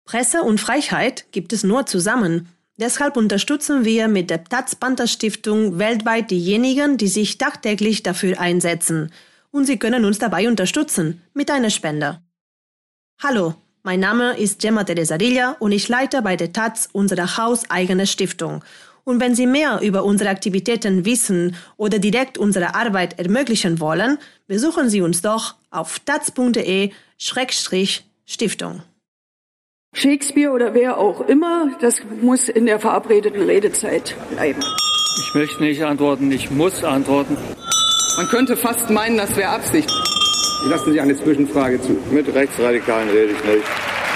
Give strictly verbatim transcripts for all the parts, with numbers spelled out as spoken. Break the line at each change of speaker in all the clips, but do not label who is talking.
Presse und Freiheit gibt es nur zusammen. Deshalb unterstützen wir mit der Taz Panther Stiftung weltweit diejenigen, die sich tagtäglich dafür einsetzen. Und Sie können uns dabei unterstützen mit einer Spende. Hallo, mein Name ist Gemma Teresarilla und ich leite bei der Taz unsere hauseigene Stiftung. Und wenn Sie mehr über unsere Aktivitäten wissen oder direkt unsere Arbeit ermöglichen wollen, besuchen Sie uns doch auf taz punkt de Schrägstrich Stiftung.
Shakespeare oder wer auch immer, das muss in der verabredeten Redezeit bleiben.
Ich möchte nicht antworten, ich muss antworten.
Man könnte fast meinen, das wäre Absicht.
Lassen Sie eine Zwischenfrage zu.
Mit Rechtsradikalen rede ich nicht.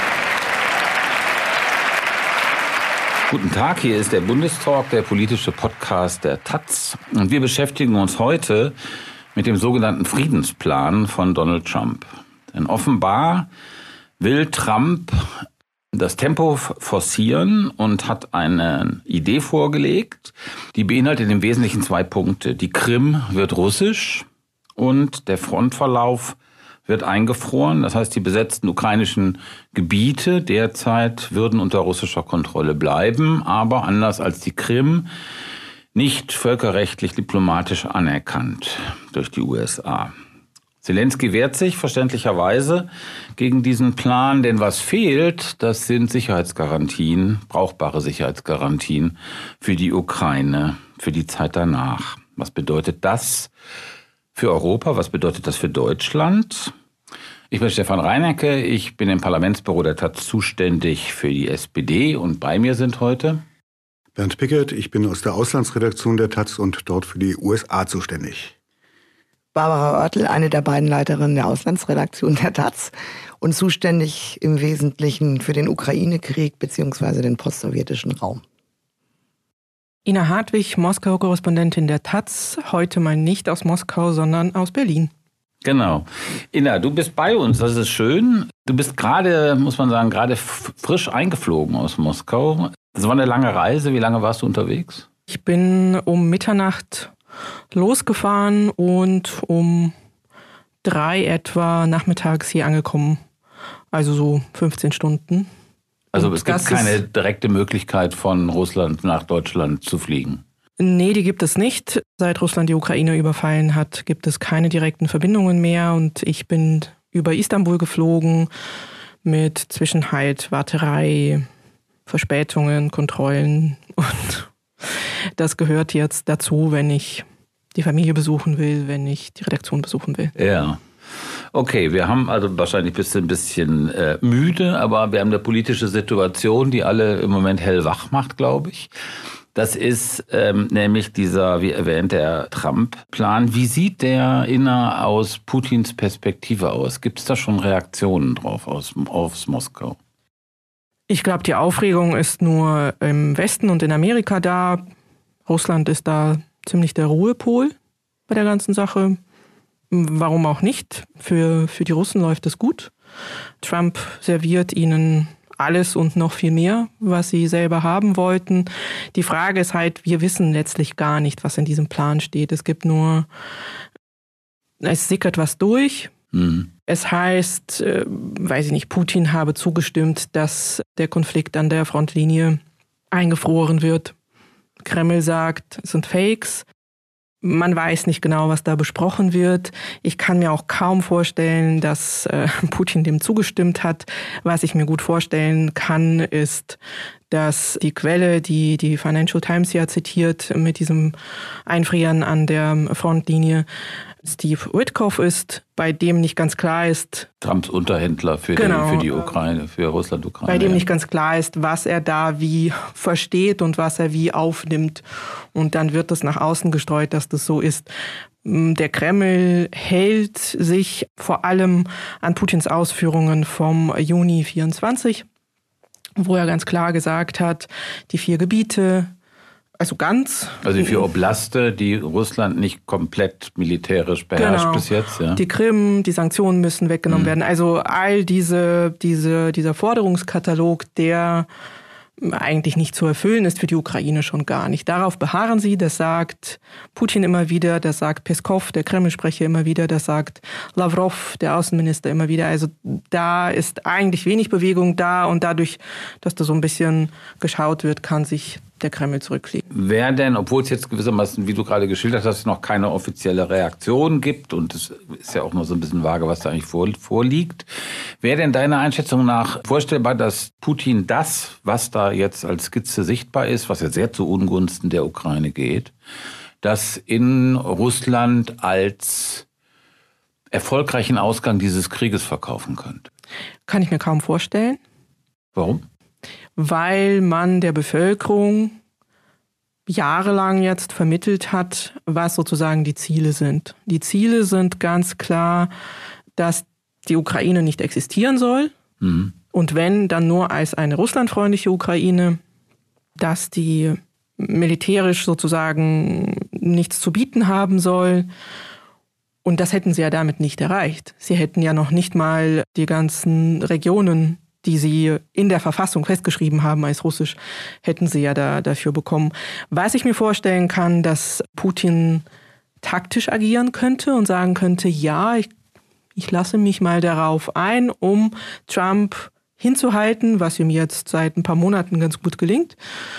Guten Tag, hier ist der Bundestalk, der politische Podcast der Taz. Und wir beschäftigen uns heute mit dem sogenannten Friedensplan von Donald Trump. Denn offenbar will Trump das Tempo forcieren und hat eine Idee vorgelegt, die beinhaltet im Wesentlichen zwei Punkte. Die Krim wird russisch und der Frontverlauf wird eingefroren. Das heißt, die besetzten ukrainischen Gebiete derzeit würden unter russischer Kontrolle bleiben, aber anders als die Krim nicht völkerrechtlich diplomatisch anerkannt durch die U S A. Zelensky wehrt sich verständlicherweise gegen diesen Plan, denn was fehlt, das sind Sicherheitsgarantien, brauchbare Sicherheitsgarantien für die Ukraine, für die Zeit danach. Was bedeutet das für Europa? Was bedeutet das für Deutschland? Ich bin Stefan Reinecke, ich bin im Parlamentsbüro der Taz zuständig für die S P D und bei mir sind heute
Bernd Pickert, ich bin aus der Auslandsredaktion der Taz und dort für die U S A zuständig.
Barbara Oertel, eine der beiden Leiterinnen der Auslandsredaktion der Taz und zuständig im Wesentlichen für den Ukraine-Krieg bzw. den postsowjetischen Raum.
Ina Hartwig, Moskau-Korrespondentin der Taz, heute mal nicht aus Moskau, sondern aus Berlin.
Genau. Ina, du bist bei uns, das ist schön. Du bist gerade, muss man sagen, gerade frisch eingeflogen aus Moskau. Das war eine lange Reise. Wie lange warst du unterwegs?
Ich bin um Mitternacht losgefahren und um drei etwa nachmittags hier angekommen. Also so fünfzehn Stunden.
Also
und
es gibt keine direkte Möglichkeit von Russland nach Deutschland zu fliegen?
Nee, die gibt es nicht. Seit Russland die Ukraine überfallen hat, gibt es keine direkten Verbindungen mehr. Und ich bin über Istanbul geflogen mit Zwischenhalt, Warterei, Verspätungen, Kontrollen und das gehört jetzt dazu, wenn ich die Familie besuchen will, wenn ich die Redaktion besuchen will.
Ja. Okay, wir haben also wahrscheinlich bist du ein bisschen äh, müde, aber wir haben eine politische Situation, die alle im Moment hellwach macht, glaube ich. Das ist ähm, nämlich dieser, wie erwähnt, der Trump-Plan. Wie sieht der inner aus Putins Perspektive aus? Gibt es da schon Reaktionen drauf aus, aus Moskau?
Ich glaube, die Aufregung ist nur im Westen und in Amerika da. Russland ist da ziemlich der Ruhepol bei der ganzen Sache. Warum auch nicht? Für, für die Russen läuft es gut. Trump serviert ihnen alles und noch viel mehr, was sie selber haben wollten. Die Frage ist halt, wir wissen letztlich gar nicht, was in diesem Plan steht. Es gibt nur, es sickert was durch. Mhm. Es heißt, äh, weiß ich nicht, Putin habe zugestimmt, dass der Konflikt an der Frontlinie eingefroren wird. Kreml sagt, es sind Fakes. Man weiß nicht genau, was da besprochen wird. Ich kann mir auch kaum vorstellen, dass äh, Putin dem zugestimmt hat. Was ich mir gut vorstellen kann, ist, dass die Quelle, die die Financial Times ja zitiert, mit diesem Einfrieren an der Frontlinie, Steve Witkoff ist, bei dem nicht ganz klar ist...
Trumps Unterhändler für, genau, die, für die Ukraine, für Russland-Ukraine.
Bei dem nicht ganz klar ist, was er da wie versteht und was er wie aufnimmt. Und dann wird das nach außen gestreut, dass das so ist. Der Kreml hält sich vor allem an Putins Ausführungen vom Juni vierundzwanzig, wo er ganz klar gesagt hat, die vier Gebiete... Also ganz.
Also die vier Oblaste, die Russland nicht komplett militärisch beherrscht
genau.
bis jetzt. Ja.
Die Krim, die Sanktionen müssen weggenommen mhm. werden. Also all diese, diese, dieser Forderungskatalog, der eigentlich nicht zu erfüllen ist, für die Ukraine schon gar nicht. Darauf beharren sie, das sagt Putin immer wieder, das sagt Peskov, der Kreml-Sprecher, immer wieder, das sagt Lavrov, der Außenminister, immer wieder. Also da ist eigentlich wenig Bewegung da und dadurch, dass da so ein bisschen geschaut wird, kann sich der Kreml zurücklegen.
Wer denn, obwohl es jetzt gewissermaßen, wie du gerade geschildert hast, noch keine offizielle Reaktion gibt und es ist ja auch noch so ein bisschen vage, was da eigentlich vorliegt, wäre denn deiner Einschätzung nach vorstellbar, dass Putin das, was da jetzt als Skizze sichtbar ist, was ja sehr zu Ungunsten der Ukraine geht, das in Russland als erfolgreichen Ausgang dieses Krieges verkaufen könnte?
Kann ich mir kaum vorstellen.
Warum?
Weil man der Bevölkerung jahrelang jetzt vermittelt hat, was sozusagen die Ziele sind. Die Ziele sind ganz klar, dass die Ukraine nicht existieren soll. Mhm. Und wenn, dann nur als eine russlandfreundliche Ukraine, dass die militärisch sozusagen nichts zu bieten haben soll. Und das hätten sie ja damit nicht erreicht. Sie hätten ja noch nicht mal die ganzen Regionen, die sie in der Verfassung festgeschrieben haben als russisch, hätten sie ja da, dafür bekommen. Was ich mir vorstellen kann, dass Putin taktisch agieren könnte und sagen könnte, ja, ich, ich lasse mich mal darauf ein, um Trump hinzuhalten, was ihm jetzt seit ein paar Monaten ganz gut gelingt.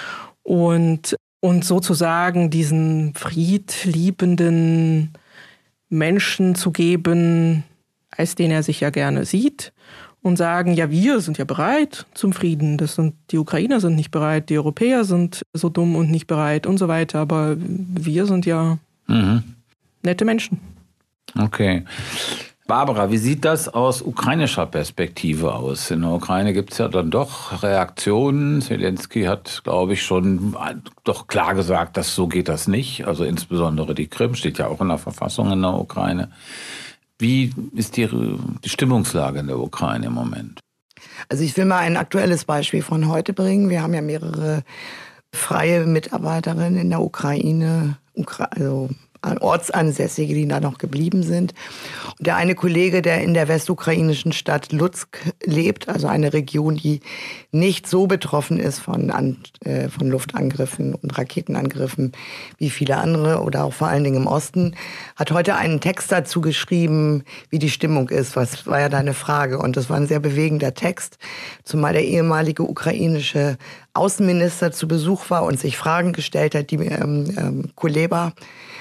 Und, und sozusagen diesen friedliebenden Menschen zu geben, als den er sich ja gerne sieht. Und sagen, ja, wir sind ja bereit zum Frieden. Das sind, die Ukrainer sind nicht bereit, die Europäer sind so dumm und nicht bereit und so weiter. Aber wir sind ja mhm. nette Menschen.
Okay. Barbara, wie sieht das aus ukrainischer Perspektive aus? In der Ukraine gibt es ja dann doch Reaktionen. Zelensky hat, glaube ich, schon doch klar gesagt, dass so geht das nicht. Also insbesondere die Krim steht ja auch in der Verfassung in der Ukraine. Wie ist die, die Stimmungslage in der Ukraine im Moment?
Also ich will mal ein aktuelles Beispiel von heute bringen. Wir haben ja mehrere freie Mitarbeiterinnen in der Ukraine, also Ortsansässige, die da noch geblieben sind. Und der eine Kollege, der in der westukrainischen Stadt Lutsk lebt, also eine Region, die nicht so betroffen ist von, an, äh, von Luftangriffen und Raketenangriffen wie viele andere oder auch vor allen Dingen im Osten, hat heute einen Text dazu geschrieben, wie die Stimmung ist. Was war ja deine Frage? Und das war ein sehr bewegender Text, zumal der ehemalige ukrainische Außenminister zu Besuch war und sich Fragen gestellt hat, die ähm, ähm, Kuleba.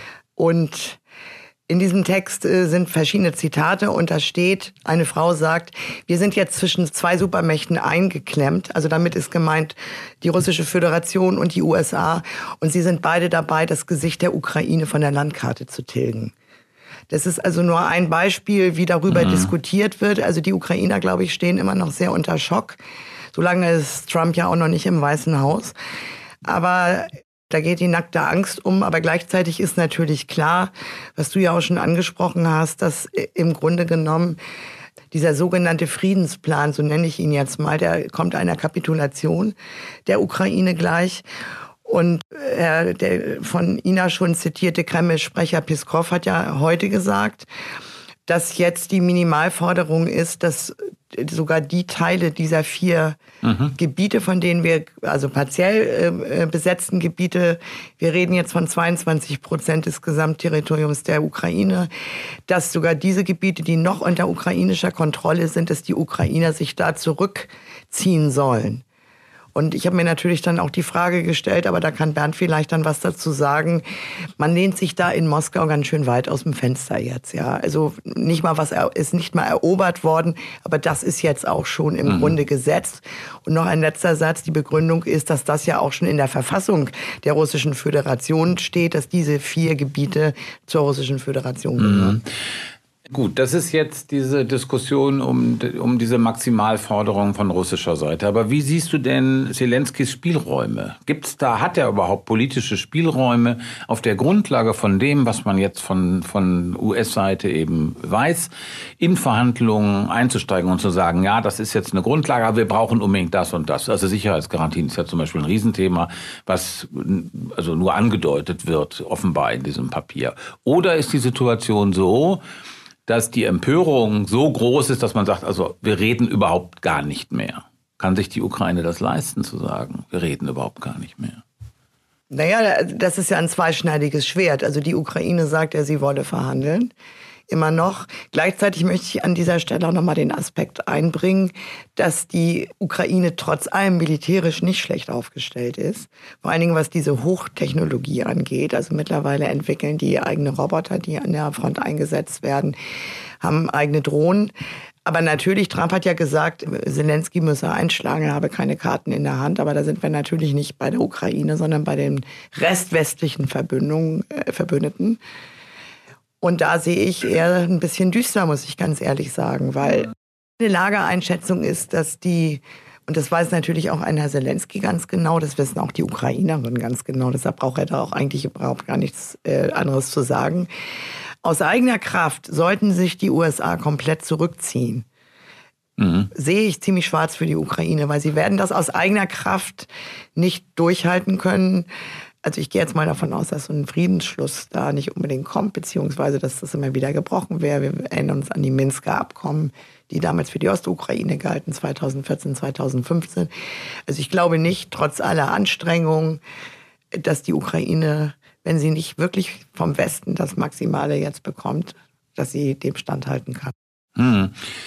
Und in diesem Text äh, sind verschiedene Zitate und da steht, eine Frau sagt, wir sind jetzt zwischen zwei Supermächten eingeklemmt. Also damit ist gemeint die Russische Föderation und die U S A. Und sie sind beide dabei, das Gesicht der Ukraine von der Landkarte zu tilgen. Das ist also nur ein Beispiel, wie darüber mhm. diskutiert wird. Also die Ukrainer, glaube ich, stehen immer noch sehr unter Schock. Solange ist Trump ja auch noch nicht im Weißen Haus. Aber da geht die nackte Angst um, aber gleichzeitig ist natürlich klar, was du ja auch schon angesprochen hast, dass im Grunde genommen dieser sogenannte Friedensplan, so nenne ich ihn jetzt mal, der kommt einer Kapitulation der Ukraine gleich. Und äh, der von Ina schon zitierte Kreml-Sprecher Peskov hat ja heute gesagt, dass jetzt die Minimalforderung ist, dass sogar die Teile dieser vier mhm. Gebiete, von denen wir, also partiell äh, besetzten Gebiete, wir reden jetzt von zweiundzwanzig Prozent des Gesamtterritoriums der Ukraine, dass sogar diese Gebiete, die noch unter ukrainischer Kontrolle sind, dass die Ukrainer sich da zurückziehen sollen. Und ich habe mir natürlich dann auch die Frage gestellt, aber da kann Bernd vielleicht dann was dazu sagen. Man lehnt sich da in Moskau ganz schön weit aus dem Fenster jetzt, ja. Also nicht mal was ist nicht mal erobert worden, aber das ist jetzt auch schon im mhm. Grunde gesetzt. Und noch ein letzter Satz: Die Begründung ist, dass das ja auch schon in der Verfassung der Russischen Föderation steht, dass diese vier Gebiete zur Russischen Föderation gehören. Mhm.
Gut, das ist jetzt diese Diskussion um, um diese Maximalforderung von russischer Seite. Aber wie siehst du denn Zelenskys Spielräume? Gibt's da, hat er überhaupt politische Spielräume auf der Grundlage von dem, was man jetzt von, von U S-Seite eben weiß, in Verhandlungen einzusteigen und zu sagen, ja, das ist jetzt eine Grundlage, aber wir brauchen unbedingt das und das. Also Sicherheitsgarantien ist ja zum Beispiel ein Riesenthema, was also nur angedeutet wird, offenbar in diesem Papier. Oder ist die Situation so, dass die Empörung so groß ist, dass man sagt, also wir reden überhaupt gar nicht mehr? Kann sich die Ukraine das leisten, zu sagen, wir reden überhaupt gar nicht mehr?
Naja, das ist ja ein zweischneidiges Schwert. Also die Ukraine sagt ja, sie wolle verhandeln. Immer noch. Gleichzeitig möchte ich an dieser Stelle auch nochmal den Aspekt einbringen, dass die Ukraine trotz allem militärisch nicht schlecht aufgestellt ist. Vor allen Dingen, was diese Hochtechnologie angeht. Also mittlerweile entwickeln die eigene Roboter, die an der Front eingesetzt werden, haben eigene Drohnen. Aber natürlich, Trump hat ja gesagt, Zelensky müsse einschlagen, er habe keine Karten in der Hand. Aber da sind wir natürlich nicht bei der Ukraine, sondern bei den restwestlichen Verbündungen, äh, Verbündeten. Und da sehe ich eher ein bisschen düster, muss ich ganz ehrlich sagen, weil eine Lageeinschätzung ist, dass die, und das weiß natürlich auch ein Herr Zelensky ganz genau, das wissen auch die Ukrainerinnen ganz genau, deshalb braucht er da auch eigentlich überhaupt gar nichts äh, anderes zu sagen. Aus eigener Kraft sollten sich die U S A komplett zurückziehen. Mhm. Sehe ich ziemlich schwarz für die Ukraine, weil sie werden das aus eigener Kraft nicht durchhalten können. Also ich gehe jetzt mal davon aus, dass so ein Friedensschluss da nicht unbedingt kommt, beziehungsweise dass das immer wieder gebrochen wäre. Wir erinnern uns an die Minsker Abkommen, die damals für die Ostukraine galten, zweitausendvierzehn, zweitausendfünfzehn. Also ich glaube nicht, trotz aller Anstrengungen, dass die Ukraine, wenn sie nicht wirklich vom Westen das Maximale jetzt bekommt, dass sie dem standhalten kann.
Hm.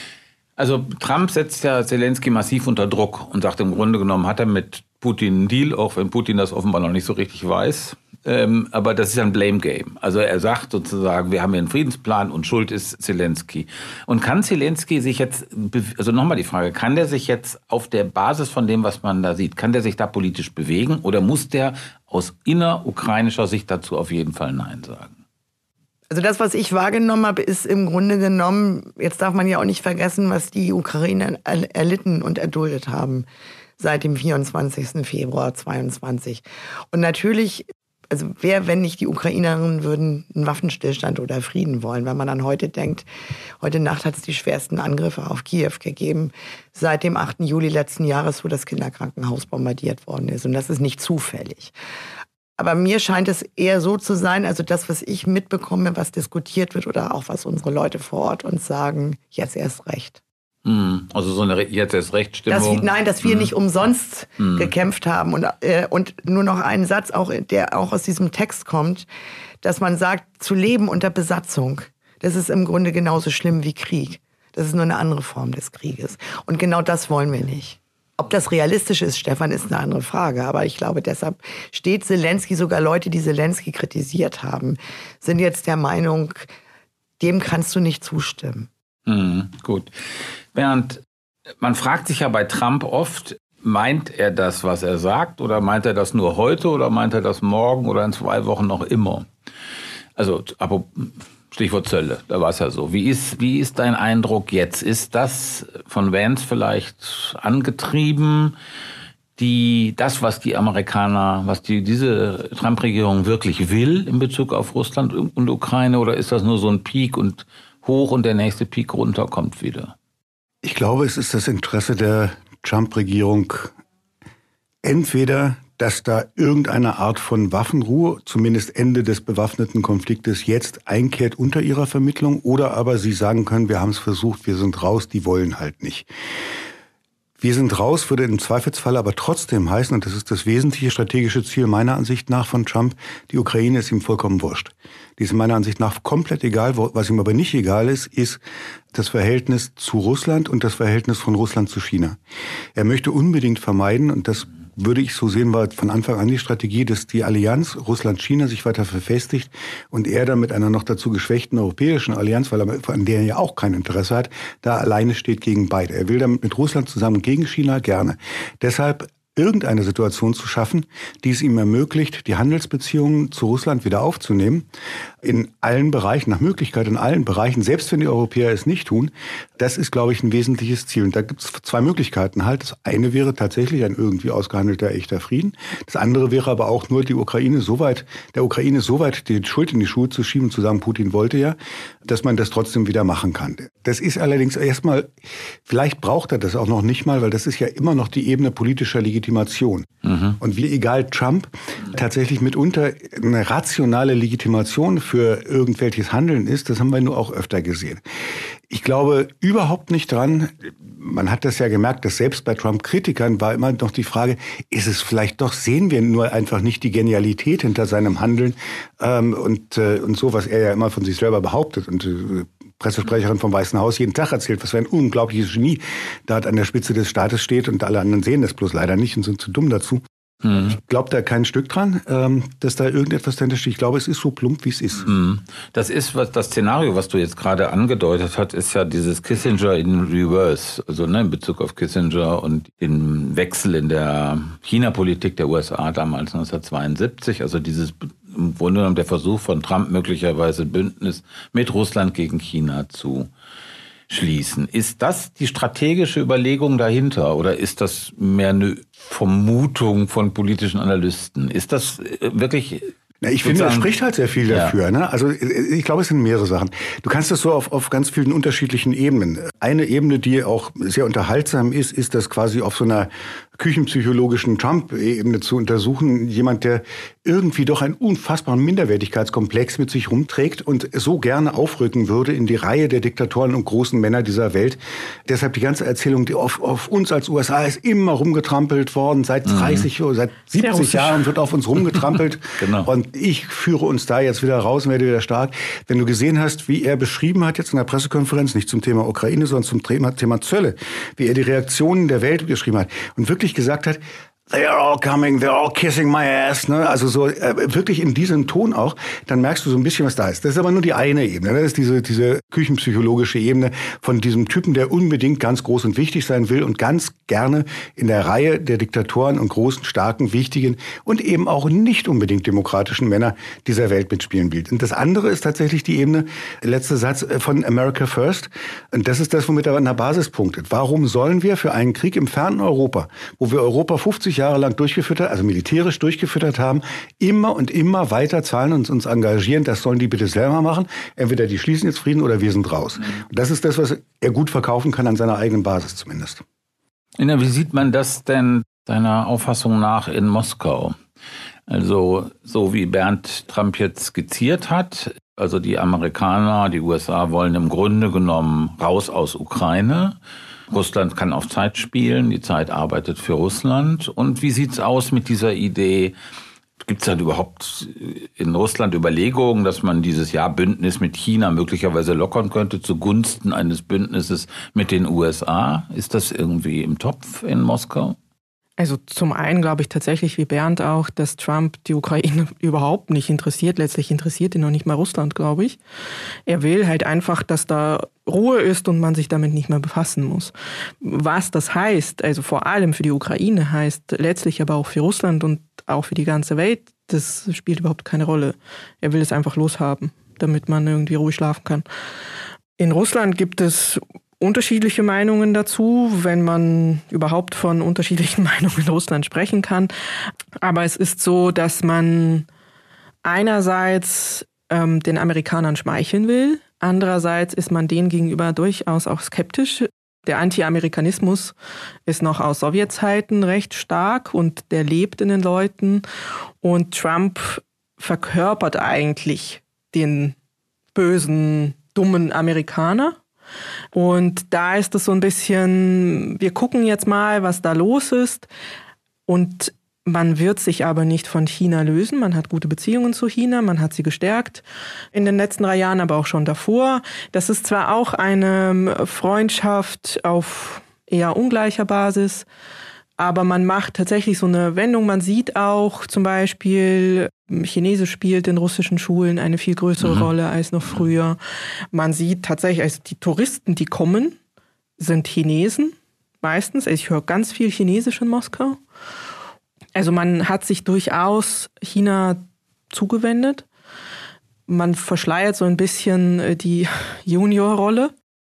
Also Trump setzt ja Zelensky massiv unter Druck und sagt, im Grunde genommen hat er mit Putin einen Deal, auch wenn Putin das offenbar noch nicht so richtig weiß. Ähm, aber das ist ein Blame Game. Also er sagt sozusagen, wir haben hier einen Friedensplan und schuld ist Zelensky. Und kann Zelensky sich jetzt, also nochmal die Frage, kann der sich jetzt auf der Basis von dem, was man da sieht, kann der sich da politisch bewegen oder muss der aus innerukrainischer Sicht dazu auf jeden Fall Nein sagen?
Also das, was ich wahrgenommen habe, ist im Grunde genommen, jetzt darf man ja auch nicht vergessen, was die Ukrainer erlitten und erduldet haben seit dem vierundzwanzigsten Februar zweiundzwanzig. Und natürlich, also wer, wenn nicht die Ukrainerinnen, würden einen Waffenstillstand oder Frieden wollen, wenn man dann heute denkt, heute Nacht hat es die schwersten Angriffe auf Kiew gegeben, seit dem achten Juli letzten Jahres, wo das Kinderkrankenhaus bombardiert worden ist. Und das ist nicht zufällig. Aber mir scheint es eher so zu sein, also das, was ich mitbekomme, was diskutiert wird oder auch was unsere Leute vor Ort uns sagen, jetzt erst recht.
Also so eine jetzt erst Rechtsstimmung.
Dass, nein, dass wir hm. nicht umsonst hm. gekämpft haben. Und, äh, und nur noch einen Satz, auch, der auch aus diesem Text kommt, dass man sagt, zu leben unter Besatzung, das ist im Grunde genauso schlimm wie Krieg. Das ist nur eine andere Form des Krieges. Und genau das wollen wir nicht. Ob das realistisch ist, Stefan, ist eine andere Frage. Aber ich glaube, deshalb steht Zelensky, sogar Leute, die Zelensky kritisiert haben, sind jetzt der Meinung, dem kannst du nicht zustimmen.
Hm, gut. Bernd, man fragt sich ja bei Trump oft, meint er das, was er sagt, oder meint er das nur heute oder meint er das morgen oder in zwei Wochen noch immer? Also, aber Stichwort Zölle, da war es ja so. Wie ist, wie ist dein Eindruck jetzt? Ist das von Vance vielleicht angetrieben, die, das, was die Amerikaner, was die, diese Trump-Regierung wirklich will in Bezug auf Russland und Ukraine, oder ist das nur so ein Peak und hoch und der nächste Peak runter kommt wieder?
Ich glaube, es ist das Interesse der Trump-Regierung, entweder, dass da irgendeine Art von Waffenruhe, zumindest Ende des bewaffneten Konfliktes, jetzt einkehrt unter ihrer Vermittlung, oder aber sie sagen können, wir haben es versucht, wir sind raus, die wollen halt nicht. Wir sind raus, würde im Zweifelsfall aber trotzdem heißen, und das ist das wesentliche strategische Ziel meiner Ansicht nach von Trump, die Ukraine ist ihm vollkommen wurscht. Die ist meiner Ansicht nach komplett egal. Was ihm aber nicht egal ist, ist das Verhältnis zu Russland und das Verhältnis von Russland zu China. Er möchte unbedingt vermeiden, und das würde ich so sehen, war von Anfang an die Strategie, dass die Allianz Russland-China sich weiter verfestigt und er dann mit einer noch dazu geschwächten europäischen Allianz, weil er, an der er ja auch kein Interesse hat, da alleine steht gegen beide. Er will damit mit Russland zusammen gegen China gerne. Deshalb irgendeine Situation zu schaffen, die es ihm ermöglicht, die Handelsbeziehungen zu Russland wieder aufzunehmen, in allen Bereichen, nach Möglichkeit in allen Bereichen, selbst wenn die Europäer es nicht tun. Das ist, glaube ich, ein wesentliches Ziel. Und da gibt es zwei Möglichkeiten halt. Das eine wäre tatsächlich ein irgendwie ausgehandelter, echter Frieden. Das andere wäre aber auch nur, die Ukraine so weit, der Ukraine so weit die Schuld in die Schuhe zu schieben, zu sagen, Putin wollte ja, dass man das trotzdem wieder machen kann. Das ist allerdings erstmal, vielleicht braucht er das auch noch nicht mal, weil das ist ja immer noch die Ebene politischer Legitimation. Mhm. Und wie egal Trump tatsächlich mitunter eine rationale Legitimation für irgendwelches Handeln ist, das haben wir nur auch öfter gesehen. Ich glaube überhaupt nicht dran. Man hat das ja gemerkt, dass selbst bei Trump-Kritikern war immer noch die Frage, ist es vielleicht doch, sehen wir nur einfach nicht die Genialität hinter seinem Handeln ähm, und, äh, und so, was er ja immer von sich selber behauptet und äh, Pressesprecherin vom Weißen Haus jeden Tag erzählt, was für ein unglaubliches Genie da an der Spitze des Staates steht und alle anderen sehen das bloß leider nicht und sind zu dumm dazu. Mhm. Ich glaube da kein Stück dran, ähm, dass da irgendetwas dahinter steht. Ich glaube, es ist so plump, wie es ist.
Mhm. Das ist, was das Szenario, was du jetzt gerade angedeutet hast, ist ja dieses Kissinger in Reverse, also ne, in Bezug auf Kissinger und den Wechsel in der China-Politik der U S A damals neunzehnhundertzweiundsiebzig, also dieses im Grunde genommen der Versuch von Trump möglicherweise Bündnis mit Russland gegen China zu schließen. Ist das die strategische Überlegung dahinter oder ist das mehr eine Vermutung von politischen Analysten? Ist das wirklich...
Na, ich finde, er spricht halt sehr viel dafür. Ja. Ne? Also ich glaube, es sind mehrere Sachen. Du kannst das so auf, auf ganz vielen unterschiedlichen Ebenen. Eine Ebene, die auch sehr unterhaltsam ist, ist das quasi auf so einer küchenpsychologischen Trump-Ebene zu untersuchen. Jemand, der irgendwie doch einen unfassbaren Minderwertigkeitskomplex mit sich rumträgt und so gerne aufrücken würde in die Reihe der Diktatoren und großen Männer dieser Welt. Deshalb die ganze Erzählung, die auf, auf uns als U S A ist immer rumgetrampelt worden. Seit dreißig, mhm. seit siebzig Jahren wird auf uns rumgetrampelt. Genau. Und ich führe uns da jetzt wieder raus und werde wieder stark. Wenn du gesehen hast, wie er beschrieben hat jetzt in der Pressekonferenz, nicht zum Thema Ukraine, sondern zum Thema, Thema Zölle, wie er die Reaktionen der Welt beschrieben hat und wirklich gesagt hat, they are all coming, they're all kissing my ass, ne? Also so äh, wirklich in diesem Ton auch, dann merkst du so ein bisschen, was da ist. Das ist aber nur die eine Ebene, das ist diese diese küchenpsychologische Ebene von diesem Typen, der unbedingt ganz groß und wichtig sein will und ganz gerne in der Reihe der Diktatoren und großen, starken, wichtigen und eben auch nicht unbedingt demokratischen Männer dieser Welt mitspielen will. Und das andere ist tatsächlich die Ebene, letzter Satz, von America First. Und das ist das, womit er an der Basis punktet. Warum sollen wir für einen Krieg im fernen Europa, wo wir Europa fünfzig Jahre lang durchgefüttert, also militärisch durchgefüttert haben, immer und immer weiter zahlen und uns engagieren, das sollen die bitte selber machen. Entweder die schließen jetzt Frieden oder wir sind raus. Und das ist das, was er gut verkaufen kann an seiner eigenen Basis zumindest.
Inna, wie sieht man das denn deiner Auffassung nach in Moskau? Also so wie Bernd Trump jetzt skizziert hat, also die Amerikaner, die U S A wollen im Grunde genommen raus aus Ukraine. Russland kann auf Zeit spielen, die Zeit arbeitet für Russland. Und wie sieht's aus mit dieser Idee? Gibt es dann überhaupt in Russland Überlegungen, dass man dieses Jahr Bündnis mit China möglicherweise lockern könnte zugunsten eines Bündnisses mit den U S A? Ist das irgendwie im Topf in Moskau?
Also zum einen glaube ich tatsächlich wie Bernd auch, dass Trump die Ukraine überhaupt nicht interessiert. Letztlich interessiert ihn noch nicht mal Russland, glaube ich. Er will halt einfach, dass da Ruhe ist und man sich damit nicht mehr befassen muss. Was das heißt, also vor allem für die Ukraine heißt, letztlich aber auch für Russland und auch für die ganze Welt, das spielt überhaupt keine Rolle. Er will es einfach loshaben, damit man irgendwie ruhig schlafen kann. In Russland gibt es unterschiedliche Meinungen dazu, wenn man überhaupt von unterschiedlichen Meinungen in Russland sprechen kann. Aber es ist so, dass man einerseits ähm, den Amerikanern schmeicheln will, andererseits ist man denen gegenüber durchaus auch skeptisch. Der Anti-Amerikanismus ist noch aus Sowjetzeiten recht stark und der lebt in den Leuten. Und Trump verkörpert eigentlich den bösen, dummen Amerikaner. Und da ist es so ein bisschen, wir gucken jetzt mal, was da los ist. Und man wird sich aber nicht von China lösen. Man hat gute Beziehungen zu China, man hat sie gestärkt in den letzten drei Jahren, aber auch schon davor. Das ist zwar auch eine Freundschaft auf eher ungleicher Basis, aber man macht tatsächlich so eine Wendung. Man sieht auch zum Beispiel, Chinesisch spielt in russischen Schulen eine viel größere mhm. Rolle als noch früher. Man sieht tatsächlich, also die Touristen, die kommen, sind Chinesen meistens. Also ich höre ganz viel Chinesisch in Moskau. Also man hat sich durchaus China zugewendet. Man verschleiert so ein bisschen die Juniorrolle.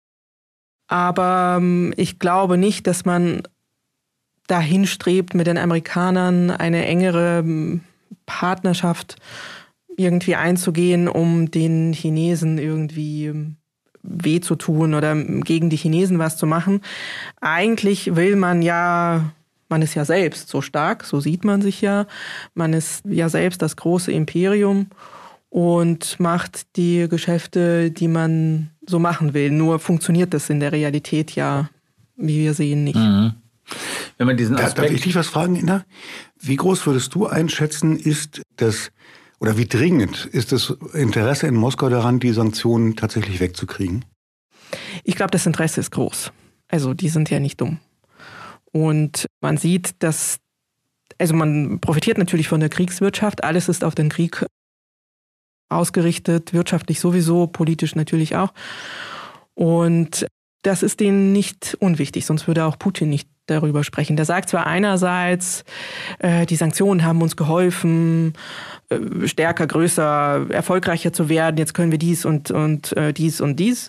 Aber ich glaube nicht, dass man dahin strebt, mit den Amerikanern eine engere Partnerschaft irgendwie einzugehen, um den Chinesen irgendwie weh zu tun oder gegen die Chinesen was zu machen. Eigentlich will man ja, man ist ja selbst so stark, so sieht man sich ja. Man ist ja selbst das große Imperium und macht die Geschäfte, die man so machen will. Nur funktioniert das in der Realität ja, wie wir sehen, nicht.
Mhm. Wenn man diesen Aspekt...
Darf ich dich was fragen, Inna? Wie groß würdest du einschätzen, ist das, oder wie dringend ist das Interesse in Moskau daran, die Sanktionen tatsächlich wegzukriegen?
Ich glaube, das Interesse ist groß. Also die sind ja nicht dumm. Und man sieht, dass, also man profitiert natürlich von der Kriegswirtschaft. Alles ist auf den Krieg ausgerichtet, wirtschaftlich sowieso, politisch natürlich auch. Und das ist denen nicht unwichtig, sonst würde auch Putin nicht darüber sprechen. Der sagt zwar einerseits, äh, die Sanktionen haben uns geholfen, äh, stärker, größer, erfolgreicher zu werden, jetzt können wir dies und, und äh, dies und dies.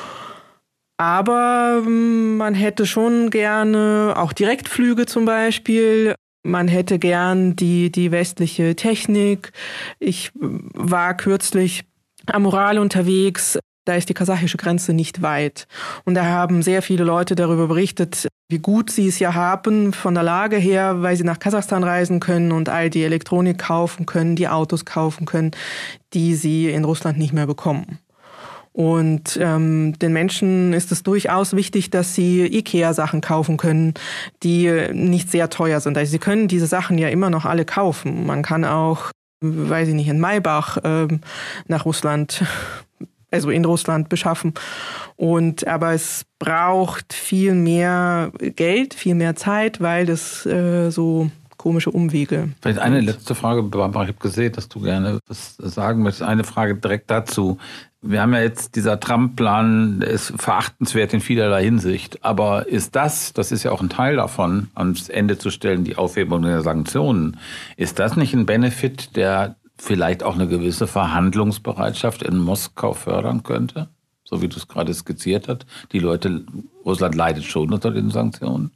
Aber man hätte schon gerne auch Direktflüge zum Beispiel. Man hätte gern die, die westliche Technik. Ich war kürzlich am Ural unterwegs. Da ist die kasachische Grenze nicht weit. Und da haben sehr viele Leute darüber berichtet, wie gut sie es ja haben von der Lage her, weil sie nach Kasachstan reisen können und all die Elektronik kaufen können, die Autos kaufen können, die sie in Russland nicht mehr bekommen. Und ähm, den Menschen ist es durchaus wichtig, dass sie Ikea-Sachen kaufen können, die nicht sehr teuer sind. Also sie können diese Sachen ja immer noch alle kaufen. Man kann auch, weiß ich nicht, in Maybach ähm, nach Russland, also in Russland beschaffen. Und aber es braucht viel mehr Geld, viel mehr Zeit, weil das äh, so komische Umwege.
Vielleicht eine letzte Frage, Barbara. Ich habe gesehen, dass du gerne was sagen möchtest. Eine Frage direkt dazu. Wir haben ja jetzt, dieser Trump-Plan, der ist verachtenswert in vielerlei Hinsicht. Aber ist das, das ist ja auch ein Teil davon, ans Ende zu stellen, die Aufhebung der Sanktionen, ist das nicht ein Benefit, der vielleicht auch eine gewisse Verhandlungsbereitschaft in Moskau fördern könnte? So wie du es gerade skizziert hast. Die Leute, Russland leidet schon unter den Sanktionen.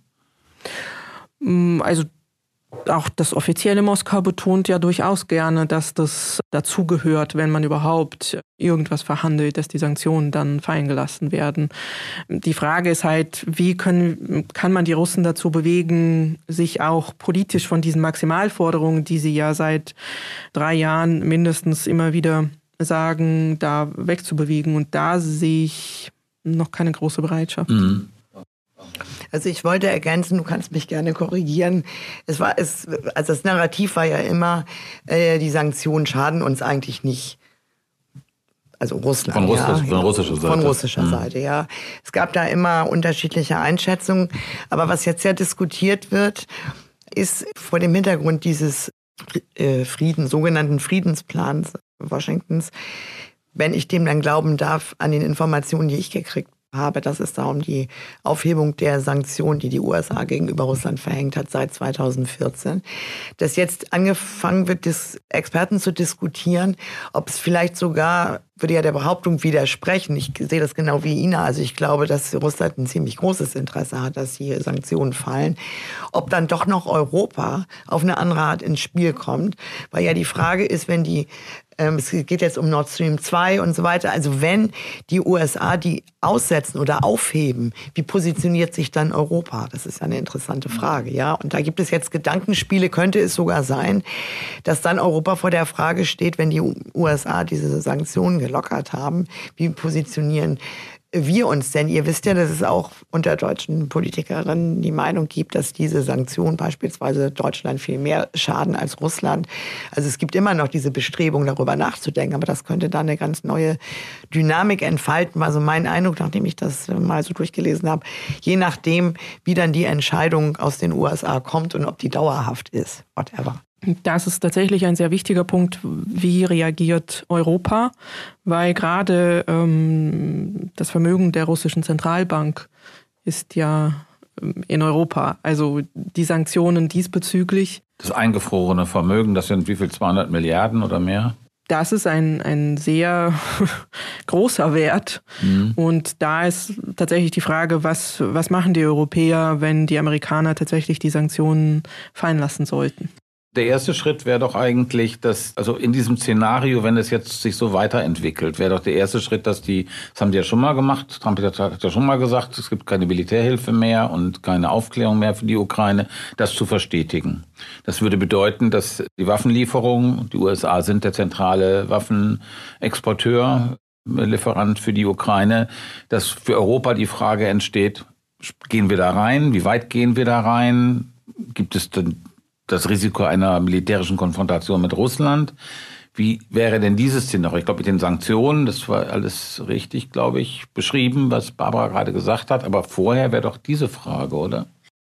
Also auch das offizielle Moskau betont ja durchaus gerne, dass das dazugehört, wenn man überhaupt irgendwas verhandelt, dass die Sanktionen dann fallen gelassen werden. Die Frage ist halt, wie können, kann man die Russen dazu bewegen, sich auch politisch von diesen Maximalforderungen, die sie ja seit drei Jahren mindestens immer wieder sagen, da wegzubewegen. Und da sehe ich noch keine große Bereitschaft.
Mhm.
Also ich wollte ergänzen, du kannst mich gerne korrigieren. Es war, es, also das Narrativ war ja immer, äh, die Sanktionen schaden uns eigentlich nicht. Also Russland,
von, Russisch,
ja,
von russischer Seite.
Von russischer
mhm.
Seite, ja. Es gab da immer unterschiedliche Einschätzungen. Aber was jetzt sehr diskutiert wird, ist vor dem Hintergrund dieses äh, Frieden, sogenannten Friedensplans Washingtons, wenn ich dem dann glauben darf, an den Informationen, die ich gekriegt habe, habe, dass es da um die Aufhebung der Sanktionen, die die U S A gegenüber Russland verhängt hat seit zweitausendvierzehn, dass jetzt angefangen wird, Experten zu diskutieren, ob es vielleicht sogar, würde ja der Behauptung widersprechen, ich sehe das genau wie Ina, also ich glaube, dass Russland ein ziemlich großes Interesse hat, dass die Sanktionen fallen, ob dann doch noch Europa auf eine andere Art ins Spiel kommt, weil ja die Frage ist, wenn die es geht jetzt um Nord Stream zwei und so weiter. Also wenn die U S A die aussetzen oder aufheben, wie positioniert sich dann Europa? Das ist ja eine interessante Frage, ja. Und da gibt es jetzt Gedankenspiele, könnte es sogar sein, dass dann Europa vor der Frage steht, wenn die U S A diese Sanktionen gelockert haben, wie positionieren wir uns denn? Ihr wisst ja, dass es auch unter deutschen Politikerinnen die Meinung gibt, dass diese Sanktionen beispielsweise Deutschland viel mehr schaden als Russland. Also es gibt immer noch diese Bestrebung, darüber nachzudenken, aber das könnte dann eine ganz neue Dynamik entfalten. Also mein Eindruck, nachdem ich das mal so durchgelesen habe, je nachdem, wie dann die Entscheidung aus den U S A kommt und ob die dauerhaft ist, whatever.
Das ist tatsächlich ein sehr wichtiger Punkt, wie reagiert Europa, weil gerade ähm, das Vermögen der russischen Zentralbank ist ja in Europa. Also die Sanktionen diesbezüglich.
Das eingefrorene Vermögen, das sind wie viel, zweihundert Milliarden oder mehr?
Das ist ein, ein sehr großer Wert. Mhm. Und da ist tatsächlich die Frage, was, was machen die Europäer, wenn die Amerikaner tatsächlich die Sanktionen fallen lassen sollten?
Der erste Schritt wäre doch eigentlich, dass, also in diesem Szenario, wenn es jetzt sich so weiterentwickelt, wäre doch der erste Schritt, dass die, das haben die ja schon mal gemacht, Trump hat ja schon mal gesagt, es gibt keine Militärhilfe mehr und keine Aufklärung mehr für die Ukraine, das zu verstetigen. Das würde bedeuten, dass die Waffenlieferungen, die U S A sind der zentrale Waffenexporteur, Lieferant für die Ukraine, dass für Europa die Frage entsteht, gehen wir da rein? Wie weit gehen wir da rein? Gibt es denn das Risiko einer militärischen Konfrontation mit Russland? Wie wäre denn dieses Szenario? Ich glaube, mit den Sanktionen, das war alles richtig, glaube ich, beschrieben, was Barbara gerade gesagt hat. Aber vorher wäre doch diese Frage, oder?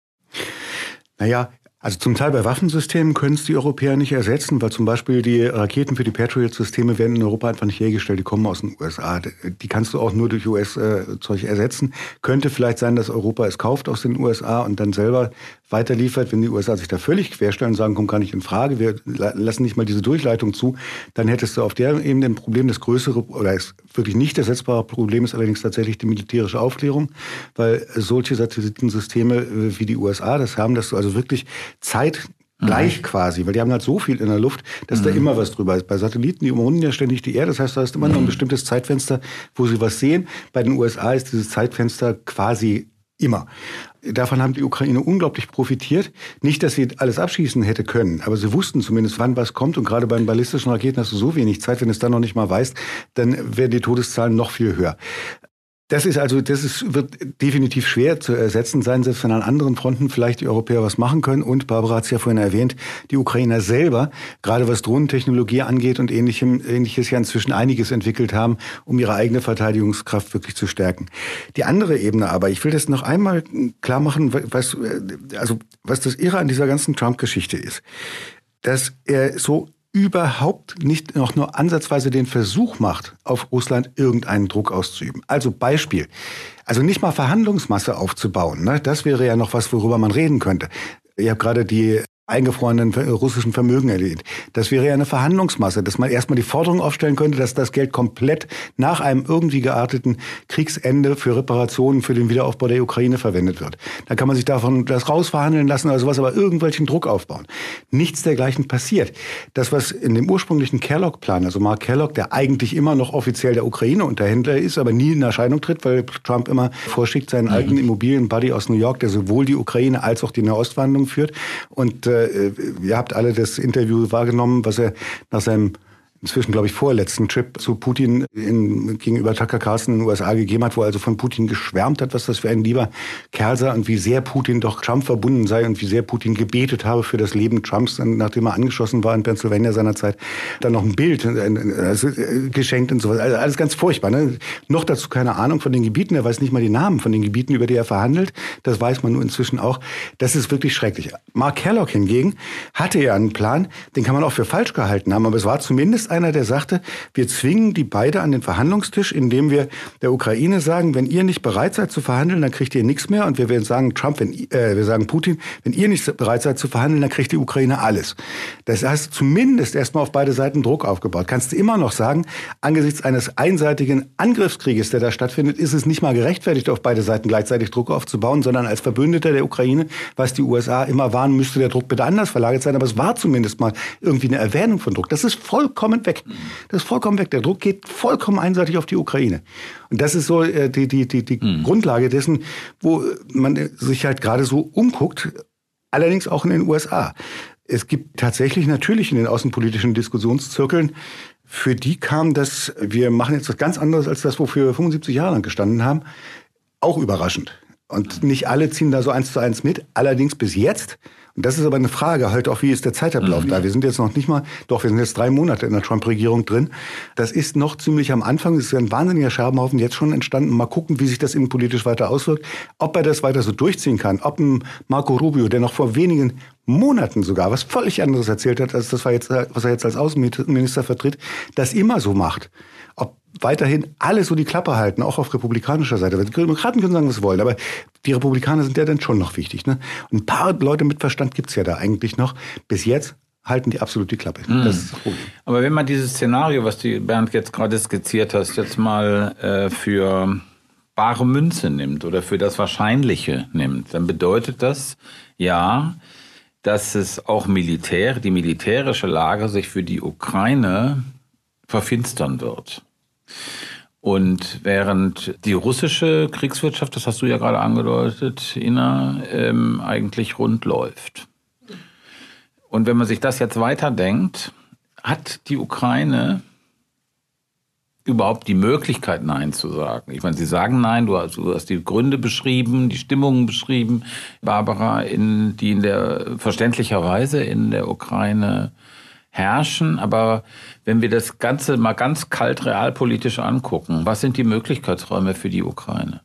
Naja, also zum Teil bei Waffensystemen können es die Europäer nicht ersetzen, weil zum Beispiel die Raketen für die Patriot-Systeme werden in Europa einfach nicht hergestellt, die kommen aus den U S A. Die kannst du auch nur durch U S-Zeug ersetzen. Könnte vielleicht sein, dass Europa es kauft aus den U S A und dann selber weiterliefert. Wenn die U S A sich da völlig querstellen und sagen, kommt gar nicht in Frage, wir lassen nicht mal diese Durchleitung zu, dann hättest du auf der Ebene ein Problem. Das größere oder das wirklich nicht ersetzbare Problem ist allerdings tatsächlich die militärische Aufklärung, weil solche Satellitensysteme wie die U S A das haben, dass du also wirklich zeitgleich mhm. quasi, weil die haben halt so viel in der Luft, dass mhm. da immer was drüber ist. Bei Satelliten, die umrunden ja ständig die Erde, das heißt, da ist immer noch ein bestimmtes Zeitfenster, wo sie was sehen. Bei den U S A ist dieses Zeitfenster quasi immer. Davon haben die Ukraine unglaublich profitiert. Nicht, dass sie alles abschießen hätte können, aber sie wussten zumindest, wann was kommt. Und gerade bei den ballistischen Raketen hast du so wenig Zeit, wenn du es dann noch nicht mal weißt, dann werden die Todeszahlen noch viel höher. Das ist also, das ist, wird definitiv schwer zu ersetzen sein, selbst wenn an anderen Fronten vielleicht die Europäer was machen können. Und Barbara hat es ja vorhin erwähnt, die Ukrainer selber, gerade was Drohnentechnologie angeht und ähnlichem, ähnliches ja inzwischen einiges entwickelt haben, um ihre eigene Verteidigungskraft wirklich zu stärken. Die andere Ebene aber, ich will das noch einmal klar machen, was, also, was das Irre an dieser ganzen Trump-Geschichte ist, dass er so überhaupt nicht noch nur ansatzweise den Versuch macht, auf Russland irgendeinen Druck auszuüben. Also Beispiel, also nicht mal Verhandlungsmasse aufzubauen, ne? Das wäre ja noch was, worüber man reden könnte. Ich habe gerade die eingefrorenen russischen Vermögen erledigt. Das wäre ja eine Verhandlungsmasse, dass man erstmal die Forderung aufstellen könnte, dass das Geld komplett nach einem irgendwie gearteten Kriegsende für Reparationen für den Wiederaufbau der Ukraine verwendet wird. Da kann man sich davon das rausverhandeln lassen oder sowas, aber irgendwelchen Druck aufbauen. Nichts dergleichen passiert. Das, was in dem ursprünglichen Kellogg-Plan, also Mark Kellogg, der eigentlich immer noch offiziell der Ukraine-Unterhändler ist, aber nie in Erscheinung tritt, weil Trump immer vorschickt seinen alten mhm. Immobilien-Buddy aus New York, der sowohl die Ukraine als auch die Nahostverhandlungen führt. Und äh, ihr habt alle das Interview wahrgenommen, was er nach seinem inzwischen, glaube ich, vorletzten Trip zu Putin in, gegenüber Tucker Carlson in den U S A gegeben hat, wo er also von Putin geschwärmt hat, was das für ein lieber Kerl sei und wie sehr Putin doch Trump verbunden sei und wie sehr Putin gebetet habe für das Leben Trumps, nachdem er angeschossen war in Pennsylvania seinerzeit. Dann noch ein Bild also, geschenkt und sowas. Also alles ganz furchtbar. Ne? Noch dazu keine Ahnung von den Gebieten. Er weiß nicht mal die Namen von den Gebieten, über die er verhandelt. Das weiß man nur inzwischen auch. Das ist wirklich schrecklich. Mark Kellogg hingegen hatte ja einen Plan, den kann man auch für falsch gehalten haben, aber es war zumindest einer, der sagte, wir zwingen die beide an den Verhandlungstisch, indem wir der Ukraine sagen, wenn ihr nicht bereit seid zu verhandeln, dann kriegt ihr nichts mehr. Und wir werden sagen, Trump, wenn, äh, wir sagen Putin, wenn ihr nicht bereit seid zu verhandeln, dann kriegt die Ukraine alles. Das heißt, zumindest erstmal auf beide Seiten Druck aufgebaut. Kannst du immer noch sagen, angesichts eines einseitigen Angriffskrieges, der da stattfindet, ist es nicht mal gerechtfertigt, auf beide Seiten gleichzeitig Druck aufzubauen, sondern als Verbündeter der Ukraine, was die U S A immer waren, müsste der Druck bitte anders verlagert sein. Aber es war zumindest mal irgendwie eine Erwähnung von Druck. Das ist vollkommen weg. Das ist vollkommen weg. Der Druck geht vollkommen einseitig auf die Ukraine. Und das ist so äh, die, die, die, die mhm. Grundlage dessen, wo man sich halt gerade so umguckt, allerdings auch in den U S A. Es gibt tatsächlich natürlich in den außenpolitischen Diskussionszirkeln, für die kam das, wir machen jetzt was ganz anderes als das, wofür wir fünfundsiebzig Jahre lang gestanden haben, auch überraschend. Und nicht alle ziehen da so eins zu eins mit. Allerdings bis jetzt, und das ist aber eine Frage, halt auch, wie ist der Zeitablauf mhm. da? Wir sind jetzt noch nicht mal, doch, wir sind jetzt drei Monate in der Trump-Regierung drin. Das ist noch ziemlich am Anfang. Es ist ein wahnsinniger Scherbenhaufen jetzt schon entstanden. Mal gucken, wie sich das innenpolitisch weiter auswirkt. Ob er das weiter so durchziehen kann. Ob ein Marco Rubio, der noch vor wenigen Monaten sogar was völlig anderes erzählt hat, als das, was er jetzt als Außenminister vertritt, das immer so macht. Ob weiterhin alle so die Klappe halten, auch auf republikanischer Seite. Die Demokraten können sagen, was sie wollen, aber die Republikaner sind ja dann schon noch wichtig. Ne? Und ein paar Leute mit Verstand gibt's ja da eigentlich noch. Bis jetzt halten die absolut die Klappe.
Mhm.
Das ist das Problem.
Aber wenn man dieses Szenario, was die Bernd jetzt gerade skizziert hast, jetzt mal äh, für bare Münze nimmt oder für das Wahrscheinliche nimmt, dann bedeutet das, ja, dass es auch Militär, die militärische Lage sich für die Ukraine verfinstern wird. Und während die russische Kriegswirtschaft, das hast du ja gerade angedeutet, Ina, ähm, eigentlich rund läuft. Und wenn man sich das jetzt weiterdenkt, hat die Ukraine überhaupt die Möglichkeit, Nein zu sagen? Ich meine, Sie sagen Nein, du hast, du hast die Gründe beschrieben, die Stimmungen beschrieben, Barbara, in, die in der verständlicherweise in der Ukraine herrschen. Aber wenn wir das Ganze mal ganz kalt realpolitisch angucken, was sind die Möglichkeitsräume für die Ukraine?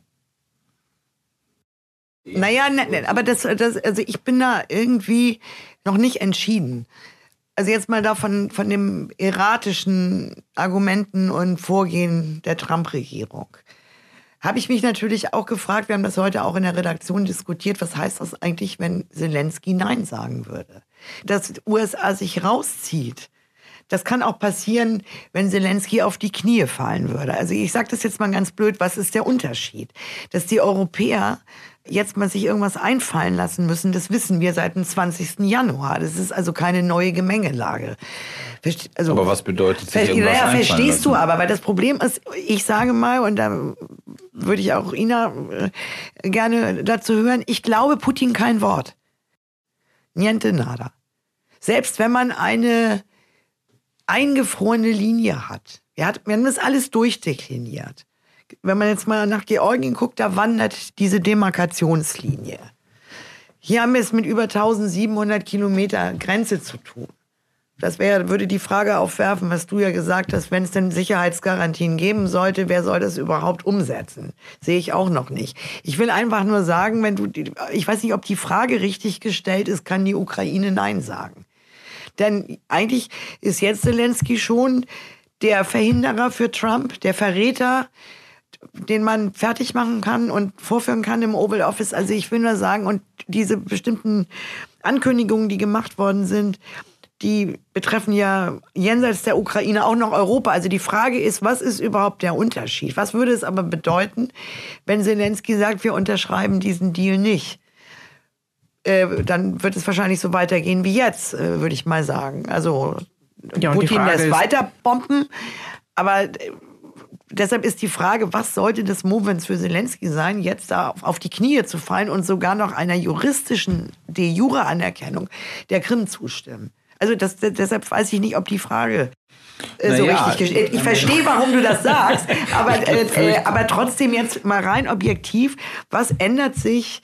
Naja, ne, ne, aber das, das, also ich bin da irgendwie noch nicht entschieden. Also jetzt mal da von, von dem erratischen Argumenten und Vorgehen der Trump-Regierung. Habe ich mich natürlich auch gefragt, wir haben das heute auch in der Redaktion diskutiert, was heißt das eigentlich, wenn Zelensky Nein sagen würde? Dass die U S A sich rauszieht, das kann auch passieren, wenn Zelensky auf die Knie fallen würde. Also ich sage das jetzt mal ganz blöd, was ist der Unterschied? Dass die Europäer jetzt mal sich irgendwas einfallen lassen müssen, das wissen wir seit dem zwanzigsten Januar. Das ist also keine neue Gemengelage. Also,
aber was bedeutet sich
irgendwas
irgendwas
einfallen
verstehst
lassen? Du aber, weil das Problem ist, ich sage mal, und da würde ich auch Ina äh, gerne dazu hören, ich glaube Putin kein Wort. Niente nada. Selbst wenn man eine eingefrorene Linie hat. Wir, hat, wir haben das alles durchdekliniert. Wenn man jetzt mal nach Georgien guckt, da wandert diese Demarkationslinie. Hier haben wir es mit über eintausendsiebenhundert Kilometer Grenze zu tun. Das wäre, würde die Frage aufwerfen, was du ja gesagt hast, wenn es denn Sicherheitsgarantien geben sollte, wer soll das überhaupt umsetzen? Sehe ich auch noch nicht. Ich will einfach nur sagen, wenn du, ich weiß nicht, ob die Frage richtig gestellt ist, kann die Ukraine Nein sagen? Denn eigentlich ist jetzt Zelensky schon der Verhinderer für Trump, der Verräter, den man fertig machen kann und vorführen kann im Oval Office. Also ich will nur sagen, und diese bestimmten Ankündigungen, die gemacht worden sind, die betreffen ja jenseits der Ukraine auch noch Europa. Also die Frage ist, was ist überhaupt der Unterschied? Was würde es aber bedeuten, wenn Zelensky sagt, wir unterschreiben diesen Deal nicht? Äh, dann wird es wahrscheinlich so weitergehen wie jetzt, äh, würde ich mal sagen. Also ja, Putin lässt weiter bomben, aber äh, deshalb ist die Frage, was sollte das Movement für Zelensky sein, jetzt da auf, auf die Knie zu fallen und sogar noch einer juristischen de jure Anerkennung der Krim zustimmen? Also das, deshalb weiß ich nicht, ob die Frage äh, so naja, richtig gestellt ist. Ich verstehe, warum du das sagst, aber, äh, äh, aber trotzdem jetzt mal rein objektiv, was ändert sich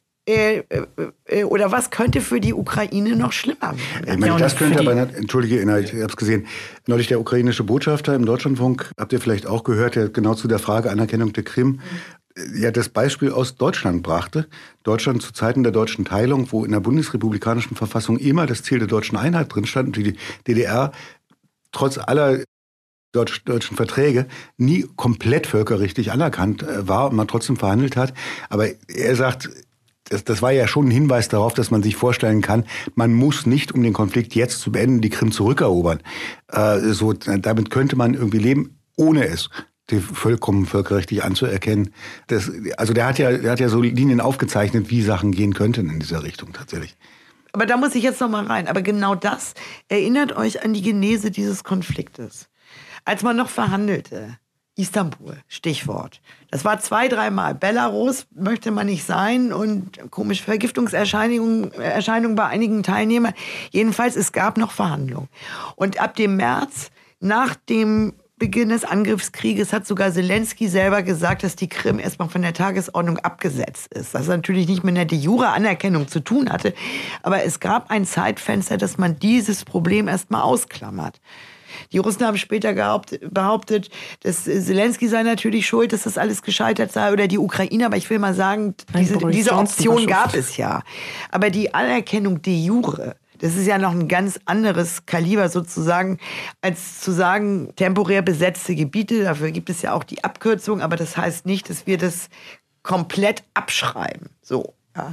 äh, äh, oder was könnte für die Ukraine noch schlimmer werden?
Ich meine, das könnte aber, entschuldige, ich habe es gesehen, neulich der ukrainische Botschafter im Deutschlandfunk, habt ihr vielleicht auch gehört, der genau zu der Frage Anerkennung der Krim ja das Beispiel aus Deutschland brachte. Deutschland zu Zeiten der deutschen Teilung, wo in der bundesrepublikanischen Verfassung immer das Ziel der deutschen Einheit drin stand und die D D R trotz aller deutsch, deutschen Verträge nie komplett völkerrechtlich anerkannt war und man trotzdem verhandelt hat. Aber er sagt, das, das war ja schon ein Hinweis darauf, dass man sich vorstellen kann, man muss nicht, um den Konflikt jetzt zu beenden, die Krim zurückerobern. Äh, so, damit könnte man irgendwie leben, ohne es die vollkommen völkerrechtlich anzuerkennen. Das, also der hat ja, der hat ja so Linien aufgezeichnet, wie Sachen gehen könnten in dieser Richtung tatsächlich.
Aber da muss ich jetzt noch mal rein. Aber genau das erinnert euch an die Genese dieses Konfliktes. Als man noch verhandelte, Istanbul, Stichwort. Das war zwei, dreimal. Belarus möchte man nicht sein und komische Vergiftungserscheinungen Erscheinungen bei einigen Teilnehmern. Jedenfalls, es gab noch Verhandlungen. Und ab dem März, nach dem Beginn des Angriffskrieges, hat sogar Zelensky selber gesagt, dass die Krim erstmal von der Tagesordnung abgesetzt ist. Das natürlich nicht mit einer de jure Anerkennung zu tun hatte, aber es gab ein Zeitfenster, dass man dieses Problem erstmal ausklammert. Die Russen haben später behauptet, dass Zelensky sei natürlich schuld, dass das alles gescheitert sei, oder die Ukraine, aber ich will mal sagen, diese, diese Option gab es ja. Aber die Anerkennung de jure, das ist ja noch ein ganz anderes Kaliber sozusagen, als zu sagen, temporär besetzte Gebiete. Dafür gibt es ja auch die Abkürzung, aber das heißt nicht, dass wir das komplett abschreiben. So, ja.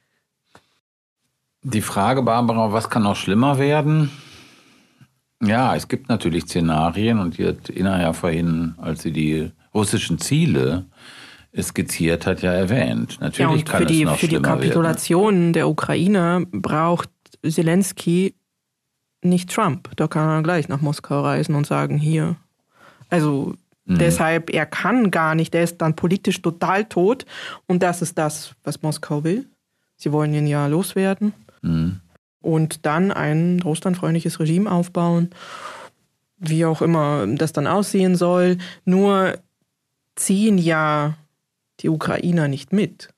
Die Frage, Barbara, was kann noch schlimmer werden? Ja, es gibt natürlich Szenarien, und die hat Ina ja vorhin, als sie die russischen Ziele skizziert hat, ja erwähnt. Natürlich ja, kann
die,
es noch
für
schlimmer werden.
Für die Kapitulation der Ukraine braucht Zelensky nicht Trump. Da kann er gleich nach Moskau reisen und sagen, hier. Also mhm. deshalb, er kann gar nicht, der ist dann politisch total tot. Und das ist das, was Moskau will. Sie wollen ihn ja loswerden. Mhm. Und dann ein russlandfreundliches Regime aufbauen. wie auch immer das dann aussehen soll. Nur ziehen ja die Ukrainer nicht mit,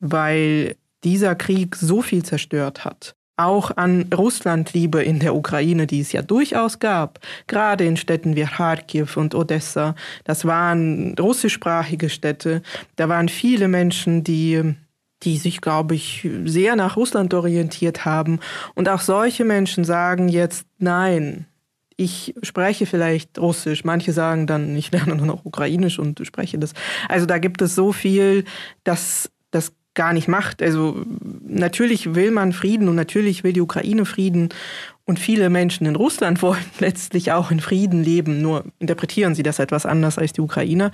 weil dieser Krieg so viel zerstört hat. Auch an Russlandliebe in der Ukraine, die es ja durchaus gab, gerade in Städten wie Kharkiv und Odessa. Das waren russischsprachige Städte. Da waren viele Menschen, die, die sich, glaube ich, sehr nach Russland orientiert haben. Und auch solche Menschen sagen jetzt, nein, ich spreche vielleicht Russisch. Manche sagen dann, ich lerne nur noch Ukrainisch und spreche das. Also da gibt es so viel, dass das gar nicht macht. Also natürlich will man Frieden und natürlich will die Ukraine Frieden und viele Menschen in Russland wollen letztlich auch in Frieden leben, nur interpretieren sie das etwas anders als die Ukrainer.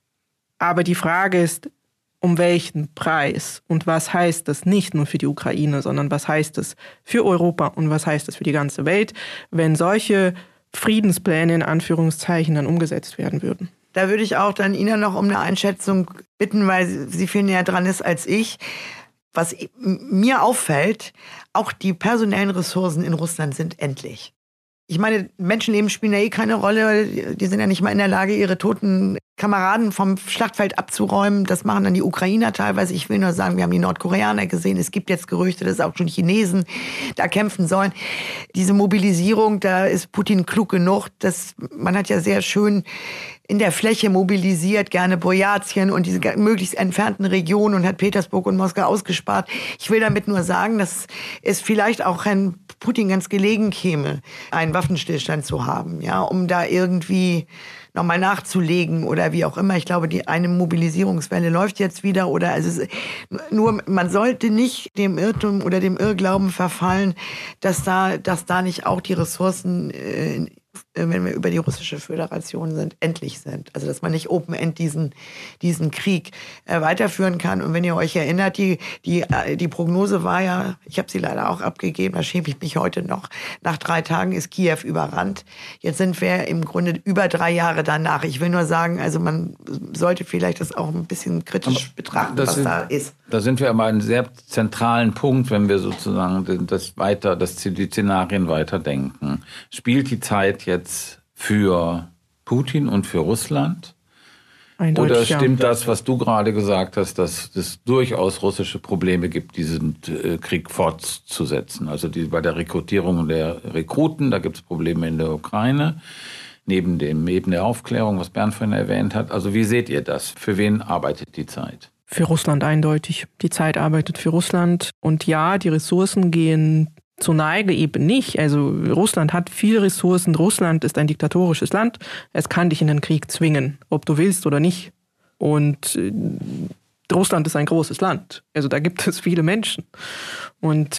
Aber die Frage ist, um welchen Preis und was heißt das nicht nur für die Ukraine, sondern was heißt es für Europa und was heißt es für die ganze Welt, wenn solche Friedenspläne in Anführungszeichen dann umgesetzt werden würden.
Da würde ich auch dann Ina noch um eine Einschätzung bitten, weil sie viel näher dran ist als ich. Was mir auffällt, auch die personellen Ressourcen in Russland sind endlich. Ich meine, Menschenleben spielen ja eh keine Rolle. Die sind ja nicht mal in der Lage, ihre toten Kameraden vom Schlachtfeld abzuräumen. Das machen dann die Ukrainer teilweise. Ich will nur sagen, wir haben die Nordkoreaner gesehen. Es gibt jetzt Gerüchte, dass auch schon Chinesen da kämpfen sollen. Diese Mobilisierung, da ist Putin klug genug. Das, man hat ja sehr schön in der Fläche mobilisiert, gerne Boyatien und diese möglichst entfernten Regionen und hat Petersburg und Moskau ausgespart. Ich will damit nur sagen, dass es vielleicht auch Herrn Putin ganz gelegen käme, einen Waffenstillstand zu haben, ja, um da irgendwie nochmal nachzulegen oder wie auch immer. Ich glaube, die eine Mobilisierungswelle läuft jetzt wieder oder also es, nur man sollte nicht dem Irrtum oder dem Irrglauben verfallen, dass da, dass da nicht auch die Ressourcen äh, wenn wir über die russische Föderation sind, endlich sind. Also dass man nicht Open-End diesen, diesen Krieg äh, weiterführen kann. Und wenn ihr euch erinnert, die, die, äh, die Prognose war ja, ich habe sie leider auch abgegeben, da schäme ich mich heute noch, nach drei Tagen ist Kiew überrannt. Jetzt sind wir im Grunde über drei Jahre danach. Ich will nur sagen, also man sollte vielleicht das auch ein bisschen kritisch Aber betrachten, was
sind,
da ist.
Da sind wir aber an einem sehr zentralen Punkt, wenn wir sozusagen das weiter, das, die Szenarien weiterdenken. Spielt die Zeit jetzt für Putin und für Russland?
Eindeutig,
Oder stimmt
ja.
das, was du gerade gesagt hast, dass es durchaus russische Probleme gibt, diesen äh, Krieg fortzusetzen? Also die, bei der Rekrutierung der Rekruten, da gibt es Probleme in der Ukraine, neben dem eben der Aufklärung, was Bernd vorhin erwähnt hat. Also wie seht ihr das? Für wen arbeitet die Zeit?
Für Russland eindeutig. Die Zeit arbeitet für Russland. Und ja, die Ressourcen gehen zur Neige eben nicht. Also Russland hat viele Ressourcen. Russland ist ein diktatorisches Land. Es kann dich in den Krieg zwingen, ob du willst oder nicht. Und äh, Russland ist ein großes Land. Also da gibt es viele Menschen. Und,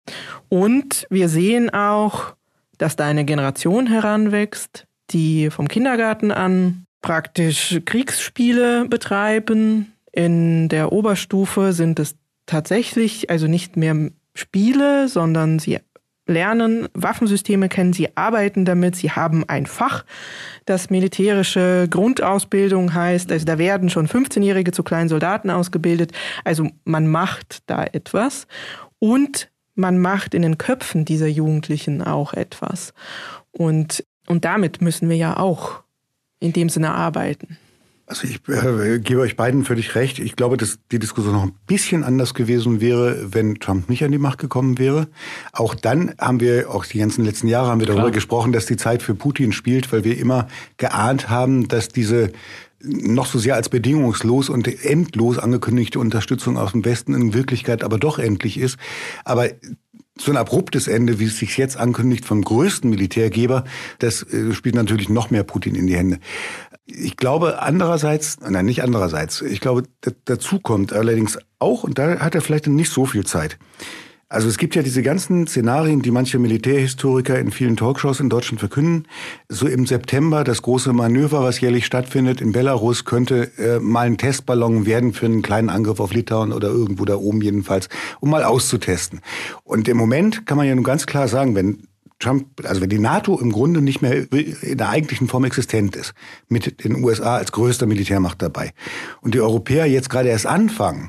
und wir sehen auch, dass da eine Generation heranwächst, die vom Kindergarten an praktisch Kriegsspiele betreiben. In der Oberstufe sind es tatsächlich also nicht mehr Spiele, sondern sie lernen Waffensysteme kennen, sie arbeiten damit, sie haben ein Fach, das militärische Grundausbildung heißt. Also da werden schon fünfzehnjährige zu kleinen Soldaten ausgebildet. Also man macht da etwas und man macht in den Köpfen dieser Jugendlichen auch etwas. Und, und damit müssen wir ja auch in dem Sinne arbeiten.
Also ich äh, gebe euch beiden völlig recht. Ich glaube, dass die Diskussion noch ein bisschen anders gewesen wäre, wenn Trump nicht an die Macht gekommen wäre. Auch dann haben wir, auch die ganzen letzten Jahre haben wir darüber Klar. gesprochen, dass die Zeit für Putin spielt, weil wir immer geahnt haben, dass diese noch so sehr als bedingungslos und endlos angekündigte Unterstützung aus dem Westen in Wirklichkeit aber doch endlich ist. Aber so ein abruptes Ende, wie es sich jetzt ankündigt vom größten Militärgeber, das äh, spielt natürlich noch mehr Putin in die Hände. Ich glaube andererseits, nein, nicht andererseits, ich glaube, dazu kommt allerdings auch, und da hat er vielleicht nicht so viel Zeit. Also es gibt ja diese ganzen Szenarien, die manche Militärhistoriker in vielen Talkshows in Deutschland verkünden. So im September das große Manöver, was jährlich stattfindet in Belarus, könnte äh, mal ein Testballon werden für einen kleinen Angriff auf Litauen oder irgendwo da oben jedenfalls, um mal auszutesten. Und im Moment kann man ja nun ganz klar sagen, wenn Trump, also wenn die NATO im Grunde nicht mehr in der eigentlichen Form existent ist, mit den U S A als größter Militärmacht dabei, und die Europäer jetzt gerade erst anfangen,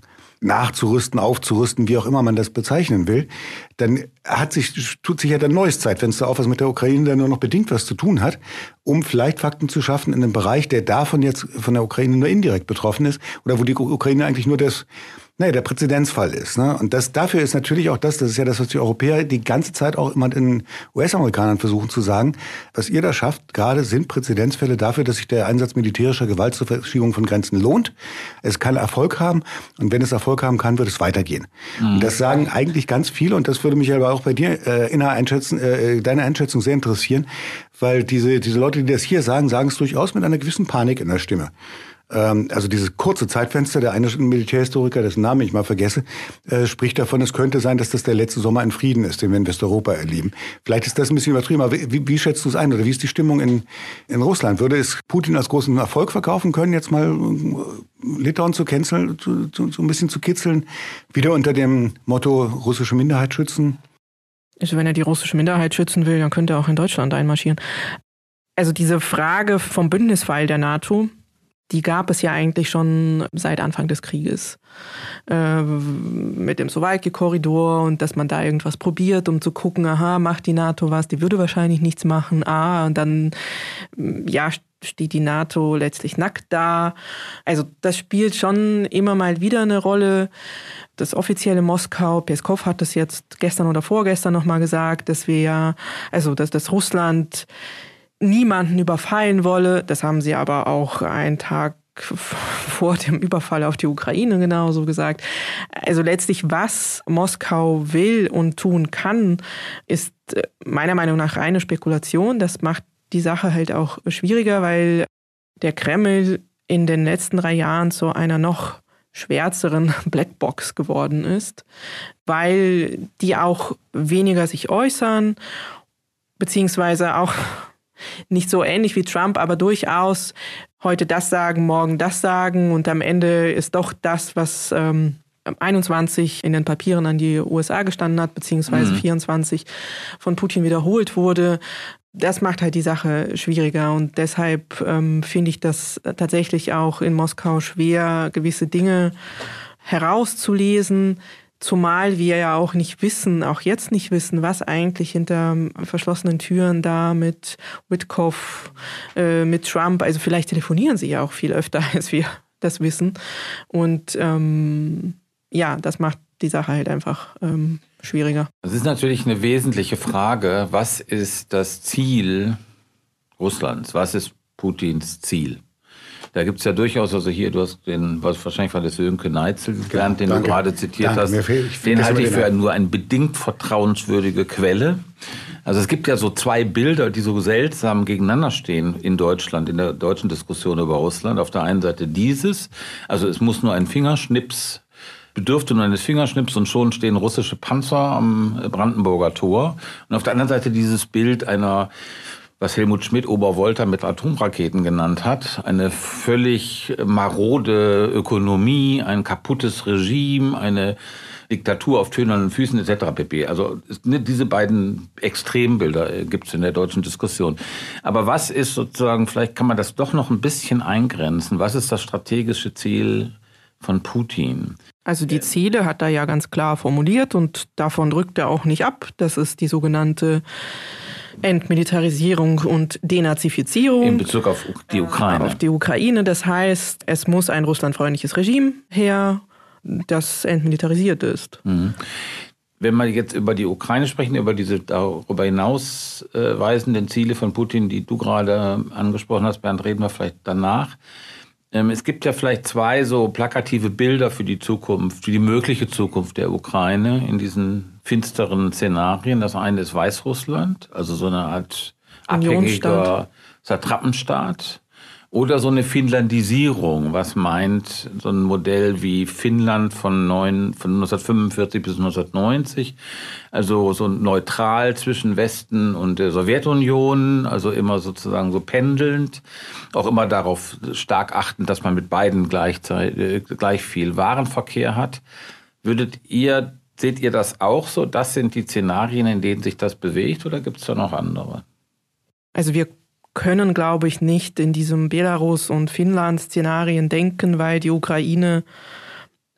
nachzurüsten, aufzurüsten, wie auch immer man das bezeichnen will, dann hat sich, tut sich ja dann neues Zeitfenster auf, was mit der Ukraine dann nur noch bedingt was zu tun hat, um vielleicht Fakten zu schaffen in einem Bereich, der davon jetzt von der Ukraine nur indirekt betroffen ist oder wo die Ukraine eigentlich nur das, naja, der Präzedenzfall ist. Ne? Und das dafür ist natürlich auch das, das ist ja das, was die Europäer die ganze Zeit auch immer den U S-Amerikanern versuchen zu sagen, was ihr da schafft, gerade sind Präzedenzfälle dafür, dass sich der Einsatz militärischer Gewalt zur Verschiebung von Grenzen lohnt. Es kann Erfolg haben und wenn es Erfolg haben kann, wird es weitergehen. Mhm. Und das sagen eigentlich ganz viele und das würde mich aber auch bei dir äh, in Einschätzen, äh, deine Einschätzung sehr interessieren, weil diese, diese Leute, die das hier sagen, sagen es durchaus mit einer gewissen Panik in der Stimme. Also dieses kurze Zeitfenster, der eine Militärhistoriker, dessen Namen ich mal vergesse, äh, spricht davon, es könnte sein, dass das der letzte Sommer in Frieden ist, den wir in Westeuropa erleben. Vielleicht ist das ein bisschen übertrieben, aber wie, wie schätzt du es ein? Oder wie ist die Stimmung in, in Russland? Würde es Putin als großen Erfolg verkaufen können, jetzt mal Litauen zu canceln, zu, zu, so ein bisschen zu kitzeln, wieder unter dem Motto russische Minderheit schützen?
Also wenn er die russische Minderheit schützen will, dann könnte er auch in Deutschland einmarschieren. Also diese Frage vom Bündnisfall der NATO, die gab es ja eigentlich schon seit Anfang des Krieges. Äh, mit dem Suwalki-Korridor und dass man da irgendwas probiert, um zu gucken, aha, macht die NATO was? Die würde wahrscheinlich nichts machen. Ah, und dann, ja, steht die NATO letztlich nackt da. Also das spielt schon immer mal wieder eine Rolle. Das offizielle Moskau, Peskov hat das jetzt gestern oder vorgestern nochmal gesagt, dass wir ja, also dass, dass Russland niemanden überfallen wolle. Das haben sie aber auch einen Tag vor dem Überfall auf die Ukraine genauso gesagt. Also letztlich, was Moskau will und tun kann, ist meiner Meinung nach reine Spekulation. Das macht die Sache halt auch schwieriger, weil der Kreml in den letzten drei Jahren zu einer noch schwärzeren Blackbox geworden ist, weil die auch weniger sich äußern, beziehungsweise auch nicht so ähnlich wie Trump, aber durchaus heute das sagen, morgen das sagen und am Ende ist doch das, was ähm, einundzwanzig in den Papieren an die U S A gestanden hat, beziehungsweise mhm. vierundzwanzig von Putin wiederholt wurde. Das macht halt die Sache schwieriger und deshalb ähm, finde ich das tatsächlich auch in Moskau schwer, gewisse Dinge herauszulesen. Zumal wir ja auch nicht wissen, auch jetzt nicht wissen, was eigentlich hinter verschlossenen Türen da mit Witkoff, äh, mit Trump, also vielleicht telefonieren sie ja auch viel öfter, als wir das wissen. Und ähm, ja, das macht die Sache halt einfach ähm, schwieriger.
Das ist natürlich eine wesentliche Frage. Was ist das Ziel Russlands? Was ist Putins Ziel? Da gibt es ja durchaus, also hier, du hast den, was wahrscheinlich war das Sönke Neitzel gelernt, den Danke. du gerade zitiert Danke. hast. Mir fehlt, ich den halte ich für nur eine bedingt vertrauenswürdige Quelle. Also es gibt ja so zwei Bilder, die so seltsam gegeneinander stehen in Deutschland, in der deutschen Diskussion über Russland. Auf der einen Seite dieses, also es muss nur ein Fingerschnips, bedürfte nur eines Fingerschnips und schon stehen russische Panzer am Brandenburger Tor. Und auf der anderen Seite dieses Bild einer, was Helmut Schmidt Obervolta mit Atomraketen genannt hat, eine völlig marode Ökonomie, ein kaputtes Regime, eine Diktatur auf tönernen Füßen et cetera pp. Also diese beiden Extrembilder gibt es in der deutschen Diskussion. Aber was ist sozusagen, vielleicht kann man das doch noch ein bisschen eingrenzen, was ist das strategische Ziel von Putin?
Also die Ziele hat er ja ganz klar formuliert und davon rückt er auch nicht ab. Das ist die sogenannte Entmilitarisierung und Denazifizierung.
In Bezug auf die Ukraine.
Auf die Ukraine. Das heißt, es muss ein russlandfreundliches Regime her, das entmilitarisiert ist.
Mhm. Wenn wir jetzt über die Ukraine sprechen, über diese darüber hinaus äh, weisenden Ziele von Putin, die du gerade angesprochen hast, Bernd, reden wir vielleicht danach. Ähm, es gibt ja vielleicht zwei so plakative Bilder für die Zukunft, für die mögliche Zukunft der Ukraine in diesen finsteren Szenarien. Das eine ist Weißrussland, also so eine Art abhängiger Satrapenstaat. Oder so eine Finnlandisierung, was meint so ein Modell wie Finnland von, neun, von neunzehnhundertfünfundvierzig bis neunzehnhundertneunzig, also so neutral zwischen Westen und der Sowjetunion, also immer sozusagen so pendelnd, auch immer darauf stark achtend, dass man mit beiden gleichzeitig, gleich viel Warenverkehr hat. Würdet ihr, seht ihr das auch so? Das sind die Szenarien, in denen sich das bewegt, oder gibt es da noch andere?
Also wir können, glaube ich, nicht in diesem Belarus- und Finnland-Szenarien denken, weil die Ukraine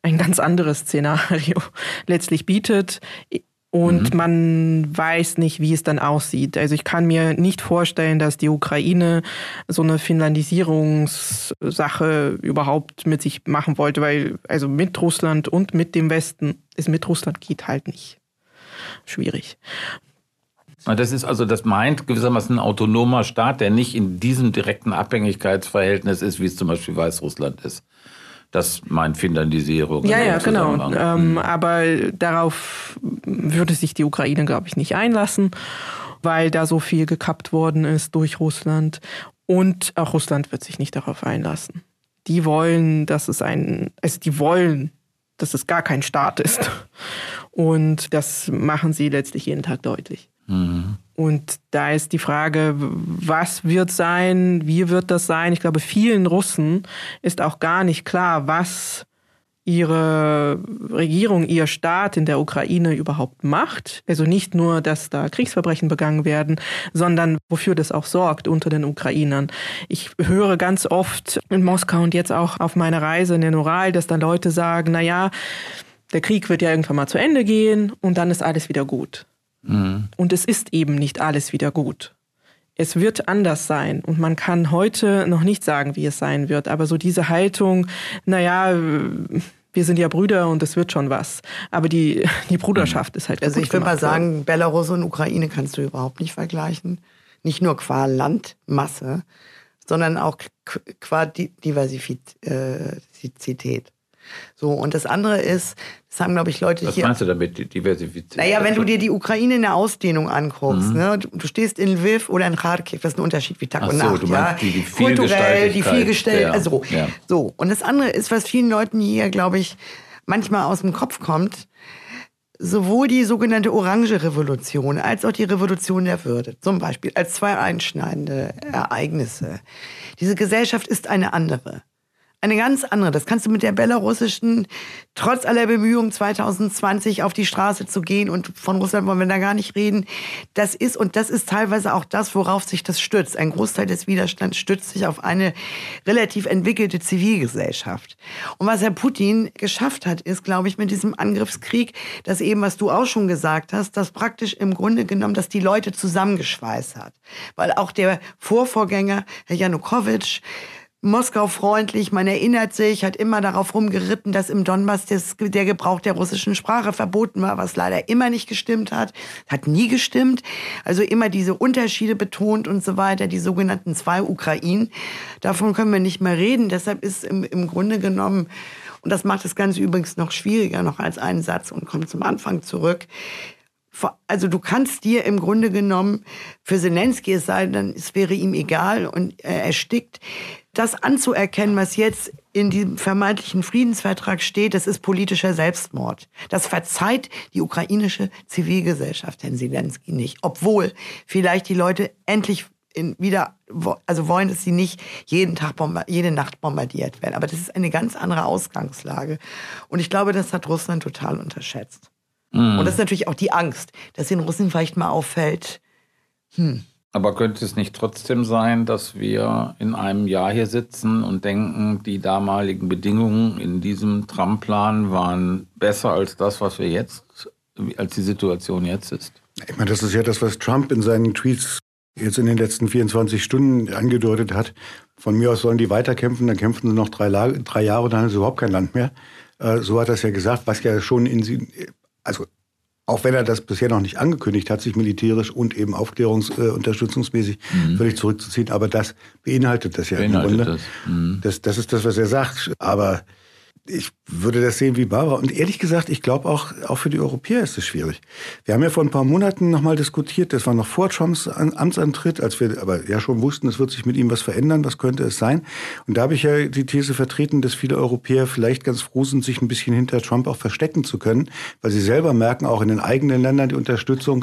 ein ganz anderes Szenario letztlich bietet. Und mhm. man weiß nicht, wie es dann aussieht. Also ich kann mir nicht vorstellen, dass die Ukraine so eine Finlandisierungssache überhaupt mit sich machen wollte, weil also mit Russland und mit dem Westen, ist mit Russland geht halt nicht. Schwierig.
Das ist also, das meint gewissermaßen ein autonomer Staat, der nicht in diesem direkten Abhängigkeitsverhältnis ist, wie es zum Beispiel Weißrussland ist. Das meint Finlandisierung.
Ja, ja, genau. Ähm, aber darauf würde sich die Ukraine, glaube ich, nicht einlassen, weil da so viel gekappt worden ist durch Russland. Und auch Russland wird sich nicht darauf einlassen. Die wollen, dass es ein, also die wollen, dass es gar kein Staat ist. Und das machen sie letztlich jeden Tag deutlich. Mhm. Und da ist die Frage, was wird sein, wie wird das sein? Ich glaube, vielen Russen ist auch gar nicht klar, was ihre Regierung, ihr Staat in der Ukraine überhaupt macht. Also nicht nur, dass da Kriegsverbrechen begangen werden, sondern wofür das auch sorgt unter den Ukrainern. Ich höre ganz oft in Moskau und jetzt auch auf meiner Reise in den Ural, dass dann Leute sagen, na ja, der Krieg wird ja irgendwann mal zu Ende gehen und dann ist alles wieder gut. Mhm. Und es ist eben nicht alles wieder gut. Es wird anders sein und man kann heute noch nicht sagen, wie es sein wird. Aber so diese Haltung, naja, wir sind ja Brüder und es wird schon was. Aber die, die Bruderschaft mhm. ist halt
Also ich würde mal sagen,
worden.
Belarus und Ukraine kannst du überhaupt nicht vergleichen. Nicht nur qua Landmasse, sondern auch qua Diversität. So, und das andere ist, das haben, glaube ich, Leute
Was
hier...
Was meinst du damit, Diversität?
Naja, wenn du dir die Ukraine in der Ausdehnung anguckst, mhm. ne, du, du stehst in Lviv oder in Kharkiv, das ist ein Unterschied wie Tag
Ach
und
so,
Nacht.
Du
ja.
die, die
Kulturell, die Vielgestaltigkeit,
ja.
also
ja.
so. Und das andere ist, was vielen Leuten hier, glaube ich, manchmal aus dem Kopf kommt, sowohl die sogenannte Orange Revolution als auch die Revolution der Würde, zum Beispiel, als zwei einschneidende Ereignisse. Diese Gesellschaft ist eine andere. Eine ganz andere. Das kannst du mit der belarussischen, trotz aller Bemühungen zwanzig zwanzig auf die Straße zu gehen, und von Russland wollen wir da gar nicht reden. Das ist, und das ist teilweise auch das, worauf sich das stützt. Ein Großteil des Widerstands stützt sich auf eine relativ entwickelte Zivilgesellschaft. Und was Herr Putin geschafft hat, ist, glaube ich, mit diesem Angriffskrieg, das eben, was du auch schon gesagt hast, das praktisch im Grunde genommen, dass die Leute zusammengeschweißt hat. Weil auch der Vorvorgänger, Herr Janukowitsch, Moskau-freundlich, man erinnert sich, hat immer darauf rumgeritten, dass im Donbass das, der Gebrauch der russischen Sprache verboten war, was leider immer nicht gestimmt hat, hat nie gestimmt. Also immer diese Unterschiede betont und so weiter, die sogenannten zwei Ukrainen. Davon können wir nicht mehr reden. Deshalb ist im, im Grunde genommen, und das macht das Ganze übrigens noch schwieriger, noch als einen Satz und kommt zum Anfang zurück, also du kannst dir im Grunde genommen, für Zelensky es sei denn, es wäre ihm egal und er erstickt, das anzuerkennen, was jetzt in diesem vermeintlichen Friedensvertrag steht, das ist politischer Selbstmord. Das verzeiht die ukrainische Zivilgesellschaft Herrn Zelensky nicht. Obwohl vielleicht die Leute endlich in wieder, also wollen, dass sie nicht jeden Tag, jede Nacht bombardiert werden. Aber das ist eine ganz andere Ausgangslage. Und ich glaube, das hat Russland total unterschätzt. Und das ist natürlich auch die Angst, dass den Russen vielleicht mal auffällt. Hm.
Aber könnte es nicht trotzdem sein, dass wir in einem Jahr hier sitzen und denken, die damaligen Bedingungen in diesem Trump-Plan waren besser als das, was wir jetzt, als die Situation jetzt ist?
Ich meine, das ist ja das, was Trump in seinen Tweets jetzt in den letzten vierundzwanzig Stunden angedeutet hat. Von mir aus sollen die weiterkämpfen, dann kämpfen sie noch drei, drei Jahre und dann haben sie überhaupt kein Land mehr. So hat er es ja gesagt, was ja schon in sie... Also auch wenn er das bisher noch nicht angekündigt hat, sich militärisch und eben aufklärungsunterstützungsmäßig äh, mhm. völlig zurückzuziehen, aber das beinhaltet das ja beinhaltet im Grunde. Das. Mhm. Das, das ist das, was er sagt. Aber ich würde das sehen wie Barbara. Und ehrlich gesagt, ich glaube auch, auch für die Europäer ist es schwierig. Wir haben ja vor ein paar Monaten noch mal diskutiert, das war noch vor Trumps Amtsantritt, als wir aber ja schon wussten, es wird sich mit ihm was verändern, was könnte es sein. Und da habe ich ja die These vertreten, dass viele Europäer vielleicht ganz froh sind, sich ein bisschen hinter Trump auch verstecken zu können, weil sie selber merken, auch in den eigenen Ländern die Unterstützung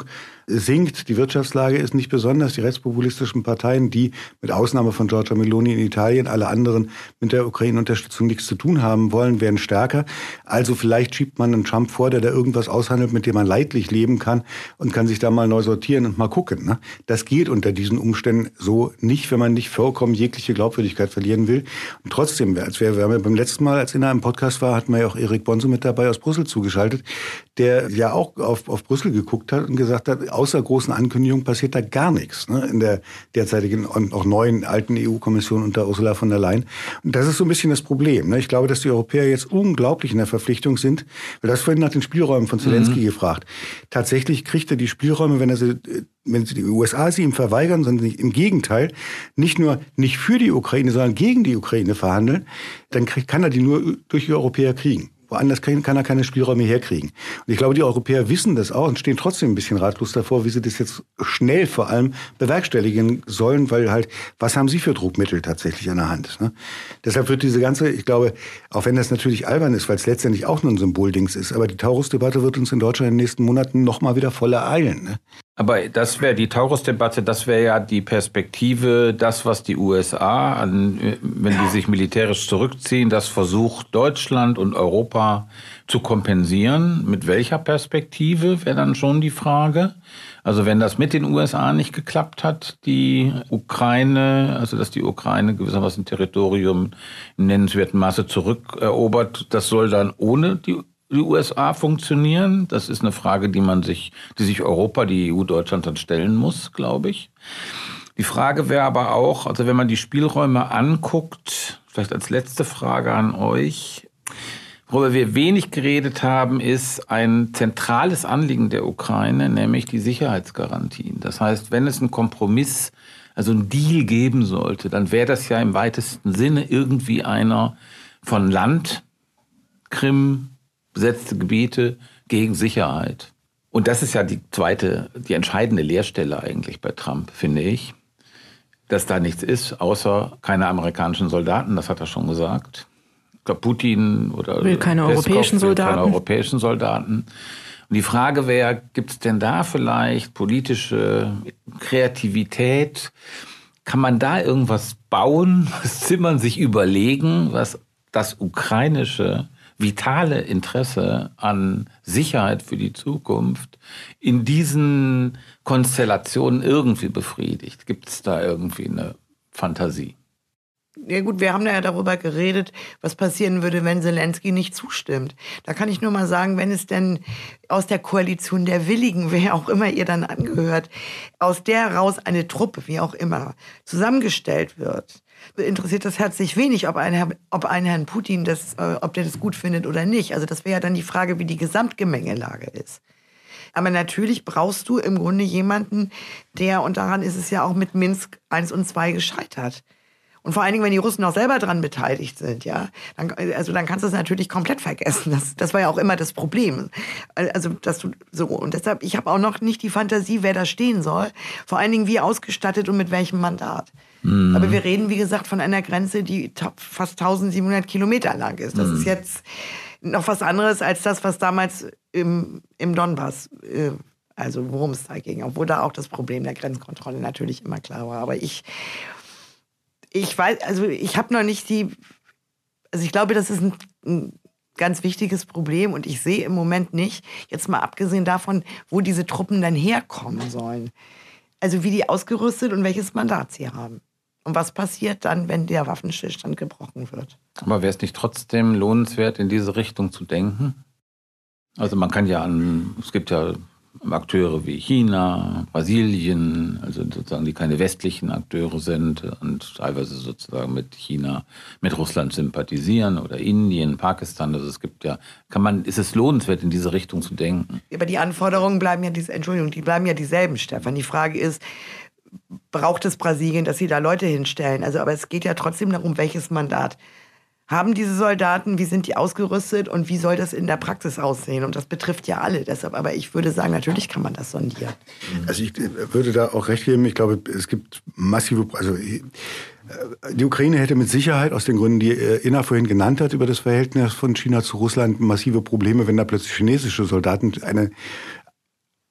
sinkt, die Wirtschaftslage ist nicht besonders. Die rechtspopulistischen Parteien, die mit Ausnahme von Giorgia Meloni in Italien, alle anderen mit der Ukraine-Unterstützung nichts zu tun haben wollen, werden stärker. Also vielleicht schiebt man einen Trump vor, der da irgendwas aushandelt, mit dem man leidlich leben kann und kann sich da mal neu sortieren und mal gucken. Ne? Das geht unter diesen Umständen so nicht, wenn man nicht vollkommen jegliche Glaubwürdigkeit verlieren will. Und trotzdem, als wir, wir haben ja beim letzten Mal, als Inna im Podcast war, hatten wir ja auch Erik Bonzo mit dabei aus Brüssel zugeschaltet, der ja auch auf, auf Brüssel geguckt hat und gesagt hat, außer großen Ankündigungen passiert da gar nichts, ne, in der derzeitigen und auch neuen alten E U-Kommission unter Ursula von der Leyen. Und das ist so ein bisschen das Problem. Ne? Ich glaube, dass die Europäer jetzt unglaublich in der Verpflichtung sind, weil das vorhin nach den Spielräumen von Zelensky mhm. gefragt. Tatsächlich kriegt er die Spielräume, wenn er sie, wenn sie die U S A sie ihm verweigern, sondern im Gegenteil, nicht nur nicht für die Ukraine, sondern gegen die Ukraine verhandeln, dann krieg, kann er die nur durch die Europäer kriegen. Woanders kann, kann er keine Spielräume herkriegen. Und ich glaube, die Europäer wissen das auch und stehen trotzdem ein bisschen ratlos davor, wie sie das jetzt schnell vor allem bewerkstelligen sollen, weil halt, was haben sie für Druckmittel tatsächlich an der Hand? Ne? Deshalb wird diese ganze, ich glaube, auch wenn das natürlich albern ist, weil es letztendlich auch nur ein Symboldings ist, aber die Taurus-Debatte wird uns in Deutschland in den nächsten Monaten noch mal wieder voll ereilen. Ne?
Aber das wäre die Taurus-Debatte, das wäre ja die Perspektive, das, was die U S A, an, wenn die sich militärisch zurückziehen, das versucht Deutschland und Europa zu kompensieren. Mit welcher Perspektive wäre dann schon die Frage? Also wenn das mit den U S A nicht geklappt hat, die Ukraine, also dass die Ukraine gewissermaßen Territorium in nennenswertem Maße zurückerobert, das soll dann ohne die die U S A funktionieren? Das ist eine Frage, die man sich, die sich Europa, die E U, Deutschland dann stellen muss, glaube ich. Die Frage wäre aber auch, also wenn man die Spielräume anguckt, vielleicht als letzte Frage an euch, worüber wir wenig geredet haben, ist ein zentrales Anliegen der Ukraine, nämlich die Sicherheitsgarantien. Das heißt, wenn es einen Kompromiss, also einen Deal geben sollte, dann wäre das ja im weitesten Sinne irgendwie einer von Land, Krim, besetzte Gebiete gegen Sicherheit. Und das ist ja die zweite, die entscheidende Leerstelle eigentlich bei Trump, finde ich. Dass da nichts ist, außer keine amerikanischen Soldaten, das hat er schon gesagt. Ich glaube, Putin oder
will keine
Peskov
europäischen Soldaten.
Keine europäischen Soldaten. Und die Frage wäre, gibt es denn da vielleicht politische Kreativität? Kann man da irgendwas bauen, was Zimmern sich überlegen, was das ukrainische vitale Interesse an Sicherheit für die Zukunft in diesen Konstellationen irgendwie befriedigt? Gibt es da irgendwie eine Fantasie?
Ja gut, wir haben ja darüber geredet, was passieren würde, wenn Zelensky nicht zustimmt. Da kann ich nur mal sagen, wenn es denn aus der Koalition der Willigen, wer auch immer ihr dann angehört, aus der heraus eine Truppe, wie auch immer, zusammengestellt wird, interessiert das herzlich wenig, ob ein, ob ein Herrn Putin das, äh, ob der das gut findet oder nicht. Also das wäre ja dann die Frage, wie die Gesamtgemengelage ist. Aber natürlich brauchst du im Grunde jemanden, der, und daran ist es ja auch mit Minsk eins und zwei gescheitert. Und vor allen Dingen, wenn die Russen auch selber dran beteiligt sind, ja, dann, also dann kannst du es natürlich komplett vergessen. Das, das war ja auch immer das Problem. Also, dass du so, und deshalb, ich habe auch noch nicht die Fantasie, wer da stehen soll. Vor allen Dingen, wie ausgestattet und mit welchem Mandat. Mhm. Aber wir reden, wie gesagt, von einer Grenze, die fast tausendsiebenhundert Kilometer lang ist. Das mhm. ist jetzt noch was anderes als das, was damals im, im Donbass, äh, also worum es da ging. Obwohl da auch das Problem der Grenzkontrolle natürlich immer klar war. Aber ich, ich weiß, also ich habe noch nicht die, also ich glaube, das ist ein, ein ganz wichtiges Problem und ich sehe im Moment nicht, jetzt mal abgesehen davon, wo diese Truppen dann herkommen sollen. Also wie die ausgerüstet und welches Mandat sie haben. Und was passiert dann, wenn der Waffenstillstand gebrochen wird?
Aber wäre es nicht trotzdem lohnenswert, in diese Richtung zu denken? Also man kann ja an, es gibt ja Akteure wie China, Brasilien, also sozusagen, die keine westlichen Akteure sind und teilweise sozusagen mit China, mit Russland sympathisieren oder Indien, Pakistan. Also es gibt ja, kann man, ist es lohnenswert, in diese Richtung zu denken?
Aber die Anforderungen bleiben ja diese, Entschuldigung, die bleiben ja dieselben, Stefan. Die Frage ist, braucht es Brasilien, dass sie da Leute hinstellen? Also, aber es geht ja trotzdem darum, welches Mandat haben diese Soldaten, wie sind die ausgerüstet und wie soll das in der Praxis aussehen? Und das betrifft ja alle. Deshalb, aber ich würde sagen, natürlich kann man das sondieren.
Also ich würde da auch recht geben. Ich glaube, es gibt massive, also die Ukraine hätte mit Sicherheit aus den Gründen, die Inna vorhin genannt hat, über das Verhältnis von China zu Russland massive Probleme, wenn da plötzlich chinesische Soldaten eine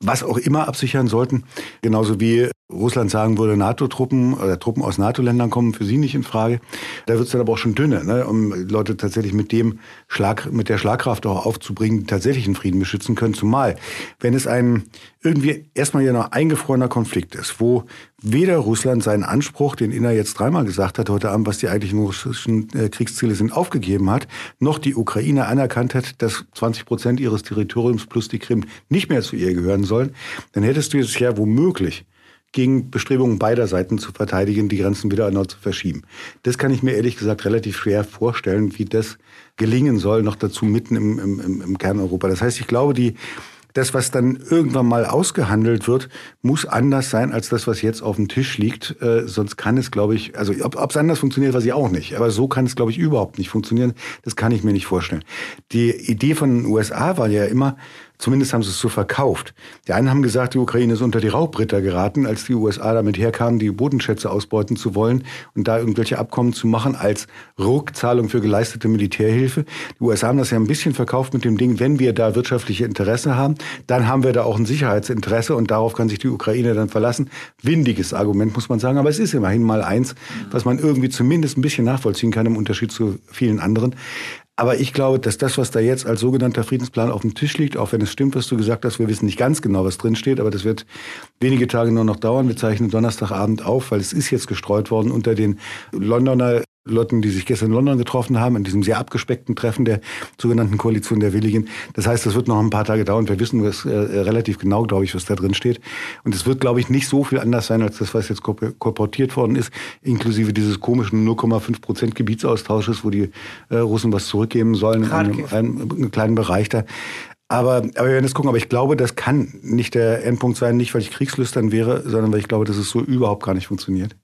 was auch immer absichern sollten. Genauso wie Russland sagen würde, NATO-Truppen oder Truppen aus NATO-Ländern kommen für sie nicht in Frage. Da wird es dann aber auch schon dünne, ne, um Leute tatsächlich mit dem Schlag, mit der Schlagkraft auch aufzubringen, die tatsächlich einen Frieden beschützen können. Zumal, wenn es ein irgendwie erstmal ja noch eingefrorener Konflikt ist, wo weder Russland seinen Anspruch, den Inna jetzt dreimal gesagt hat heute Abend, was die eigentlichen russischen äh, Kriegsziele sind, aufgegeben hat, noch die Ukraine anerkannt hat, dass zwanzig Prozent ihres Territoriums plus die Krim nicht mehr zu ihr gehören sollen, dann hättest du jetzt ja womöglich gegen Bestrebungen beider Seiten zu verteidigen, die Grenzen wieder erneut zu verschieben. Das kann ich mir ehrlich gesagt relativ schwer vorstellen, wie das gelingen soll, noch dazu mitten im, im, im Kerneuropa. Das heißt, ich glaube, die das, was dann irgendwann mal ausgehandelt wird, muss anders sein als das, was jetzt auf dem Tisch liegt. Äh, sonst kann es, glaube ich, also ob es anders funktioniert, weiß ich auch nicht. Aber so kann es, glaube ich, überhaupt nicht funktionieren. Das kann ich mir nicht vorstellen. Die Idee von den U S A war ja immer, zumindest haben sie es so verkauft. Die einen haben gesagt, die Ukraine ist unter die Raubritter geraten, als die U S A damit herkamen, die Bodenschätze ausbeuten zu wollen und da irgendwelche Abkommen zu machen als Rückzahlung für geleistete Militärhilfe. Die U S A haben das ja ein bisschen verkauft mit dem Ding, wenn wir da wirtschaftliche Interesse haben, dann haben wir da auch ein Sicherheitsinteresse und darauf kann sich die Ukraine dann verlassen. Windiges Argument, muss man sagen, aber es ist immerhin mal eins, was man irgendwie zumindest ein bisschen nachvollziehen kann im Unterschied zu vielen anderen. Aber ich glaube, dass das, was da jetzt als sogenannter Friedensplan auf dem Tisch liegt, auch wenn es stimmt, was du gesagt hast, wir wissen nicht ganz genau, was drin steht, aber das wird wenige Tage nur noch dauern. Wir zeichnen Donnerstagabend auf, weil es ist jetzt gestreut worden unter den Londoner Leuten, die sich gestern in London getroffen haben, in diesem sehr abgespeckten Treffen der sogenannten Koalition der Willigen. Das heißt, das wird noch ein paar Tage dauern. Wir wissen das, äh, relativ genau, glaube ich, was da drin steht. Und es wird, glaube ich, nicht so viel anders sein, als das, was jetzt kolportiert worden ist, inklusive dieses komischen null Komma fünf Prozent Gebietsaustausches, wo die äh, Russen was zurückgeben sollen in einem, einem, einem kleinen Bereich da. Aber, aber wir werden das gucken. Aber ich glaube, das kann nicht der Endpunkt sein, nicht weil ich kriegslüstern wäre, sondern weil ich glaube, dass es so überhaupt gar nicht funktioniert.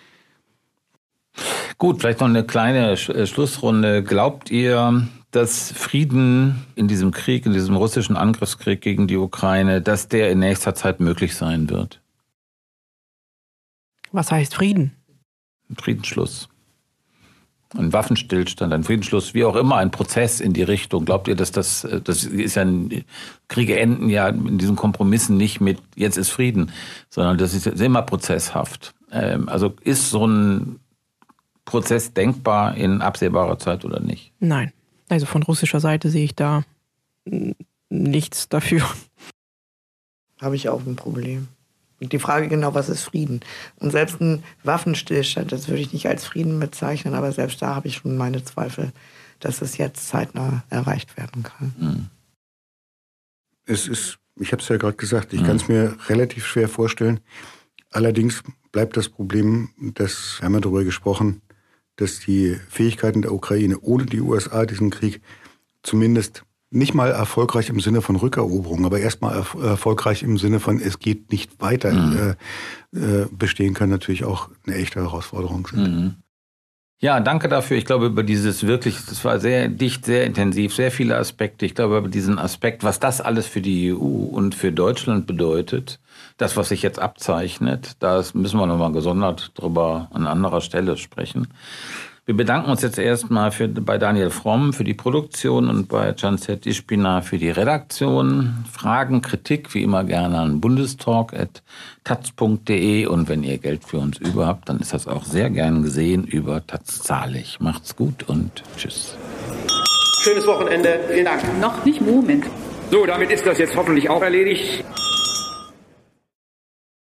Gut, vielleicht noch eine kleine Schlussrunde. Glaubt ihr, dass Frieden in diesem Krieg, in diesem russischen Angriffskrieg gegen die Ukraine, dass der in nächster Zeit möglich sein wird?
Was heißt Frieden?
Ein Friedensschluss. Ein Waffenstillstand, ein Friedensschluss, wie auch immer, ein Prozess in die Richtung. Glaubt ihr, dass das, das ist ja, ein, Kriege enden ja in diesen Kompromissen nicht mit, jetzt ist Frieden, sondern das ist immer prozesshaft. Also ist so ein Prozess denkbar in absehbarer Zeit oder nicht?
Nein. Also von russischer Seite sehe ich da nichts dafür.
Habe ich auch ein Problem. Und die Frage genau, was ist Frieden? Und selbst ein Waffenstillstand, das würde ich nicht als Frieden bezeichnen, aber selbst da habe ich schon meine Zweifel, dass es jetzt zeitnah erreicht werden kann.
Hm.
Es ist, ich habe es ja gerade gesagt, ich hm. kann es mir relativ schwer vorstellen. Allerdings bleibt das Problem, das wir haben ja darüber gesprochen, dass die Fähigkeiten der Ukraine ohne die U S A diesen Krieg zumindest nicht mal erfolgreich im Sinne von Rückeroberung, aber erstmal erf- erfolgreich im Sinne von es geht nicht weiter mhm. äh, äh, bestehen können, natürlich auch eine echte Herausforderung sind.
Mhm. Ja, danke dafür. Ich glaube, über dieses wirklich, das war sehr dicht, sehr intensiv, sehr viele Aspekte. Ich glaube, über diesen Aspekt, was das alles für die E U und für Deutschland bedeutet, das, was sich jetzt abzeichnet, da müssen wir nochmal gesondert drüber an anderer Stelle sprechen. Wir bedanken uns jetzt erstmal für, bei Daniel Fromm für die Produktion und bei Canset Ispina für die Redaktion. Fragen, Kritik wie immer gerne an bundestalk at taz punkt de und wenn ihr Geld für uns über habt, dann ist das auch sehr gern gesehen über Taz zahlig. Macht's gut und tschüss.
Schönes Wochenende. Vielen Dank.
Noch nicht Moment.
So, damit ist das jetzt hoffentlich auch erledigt.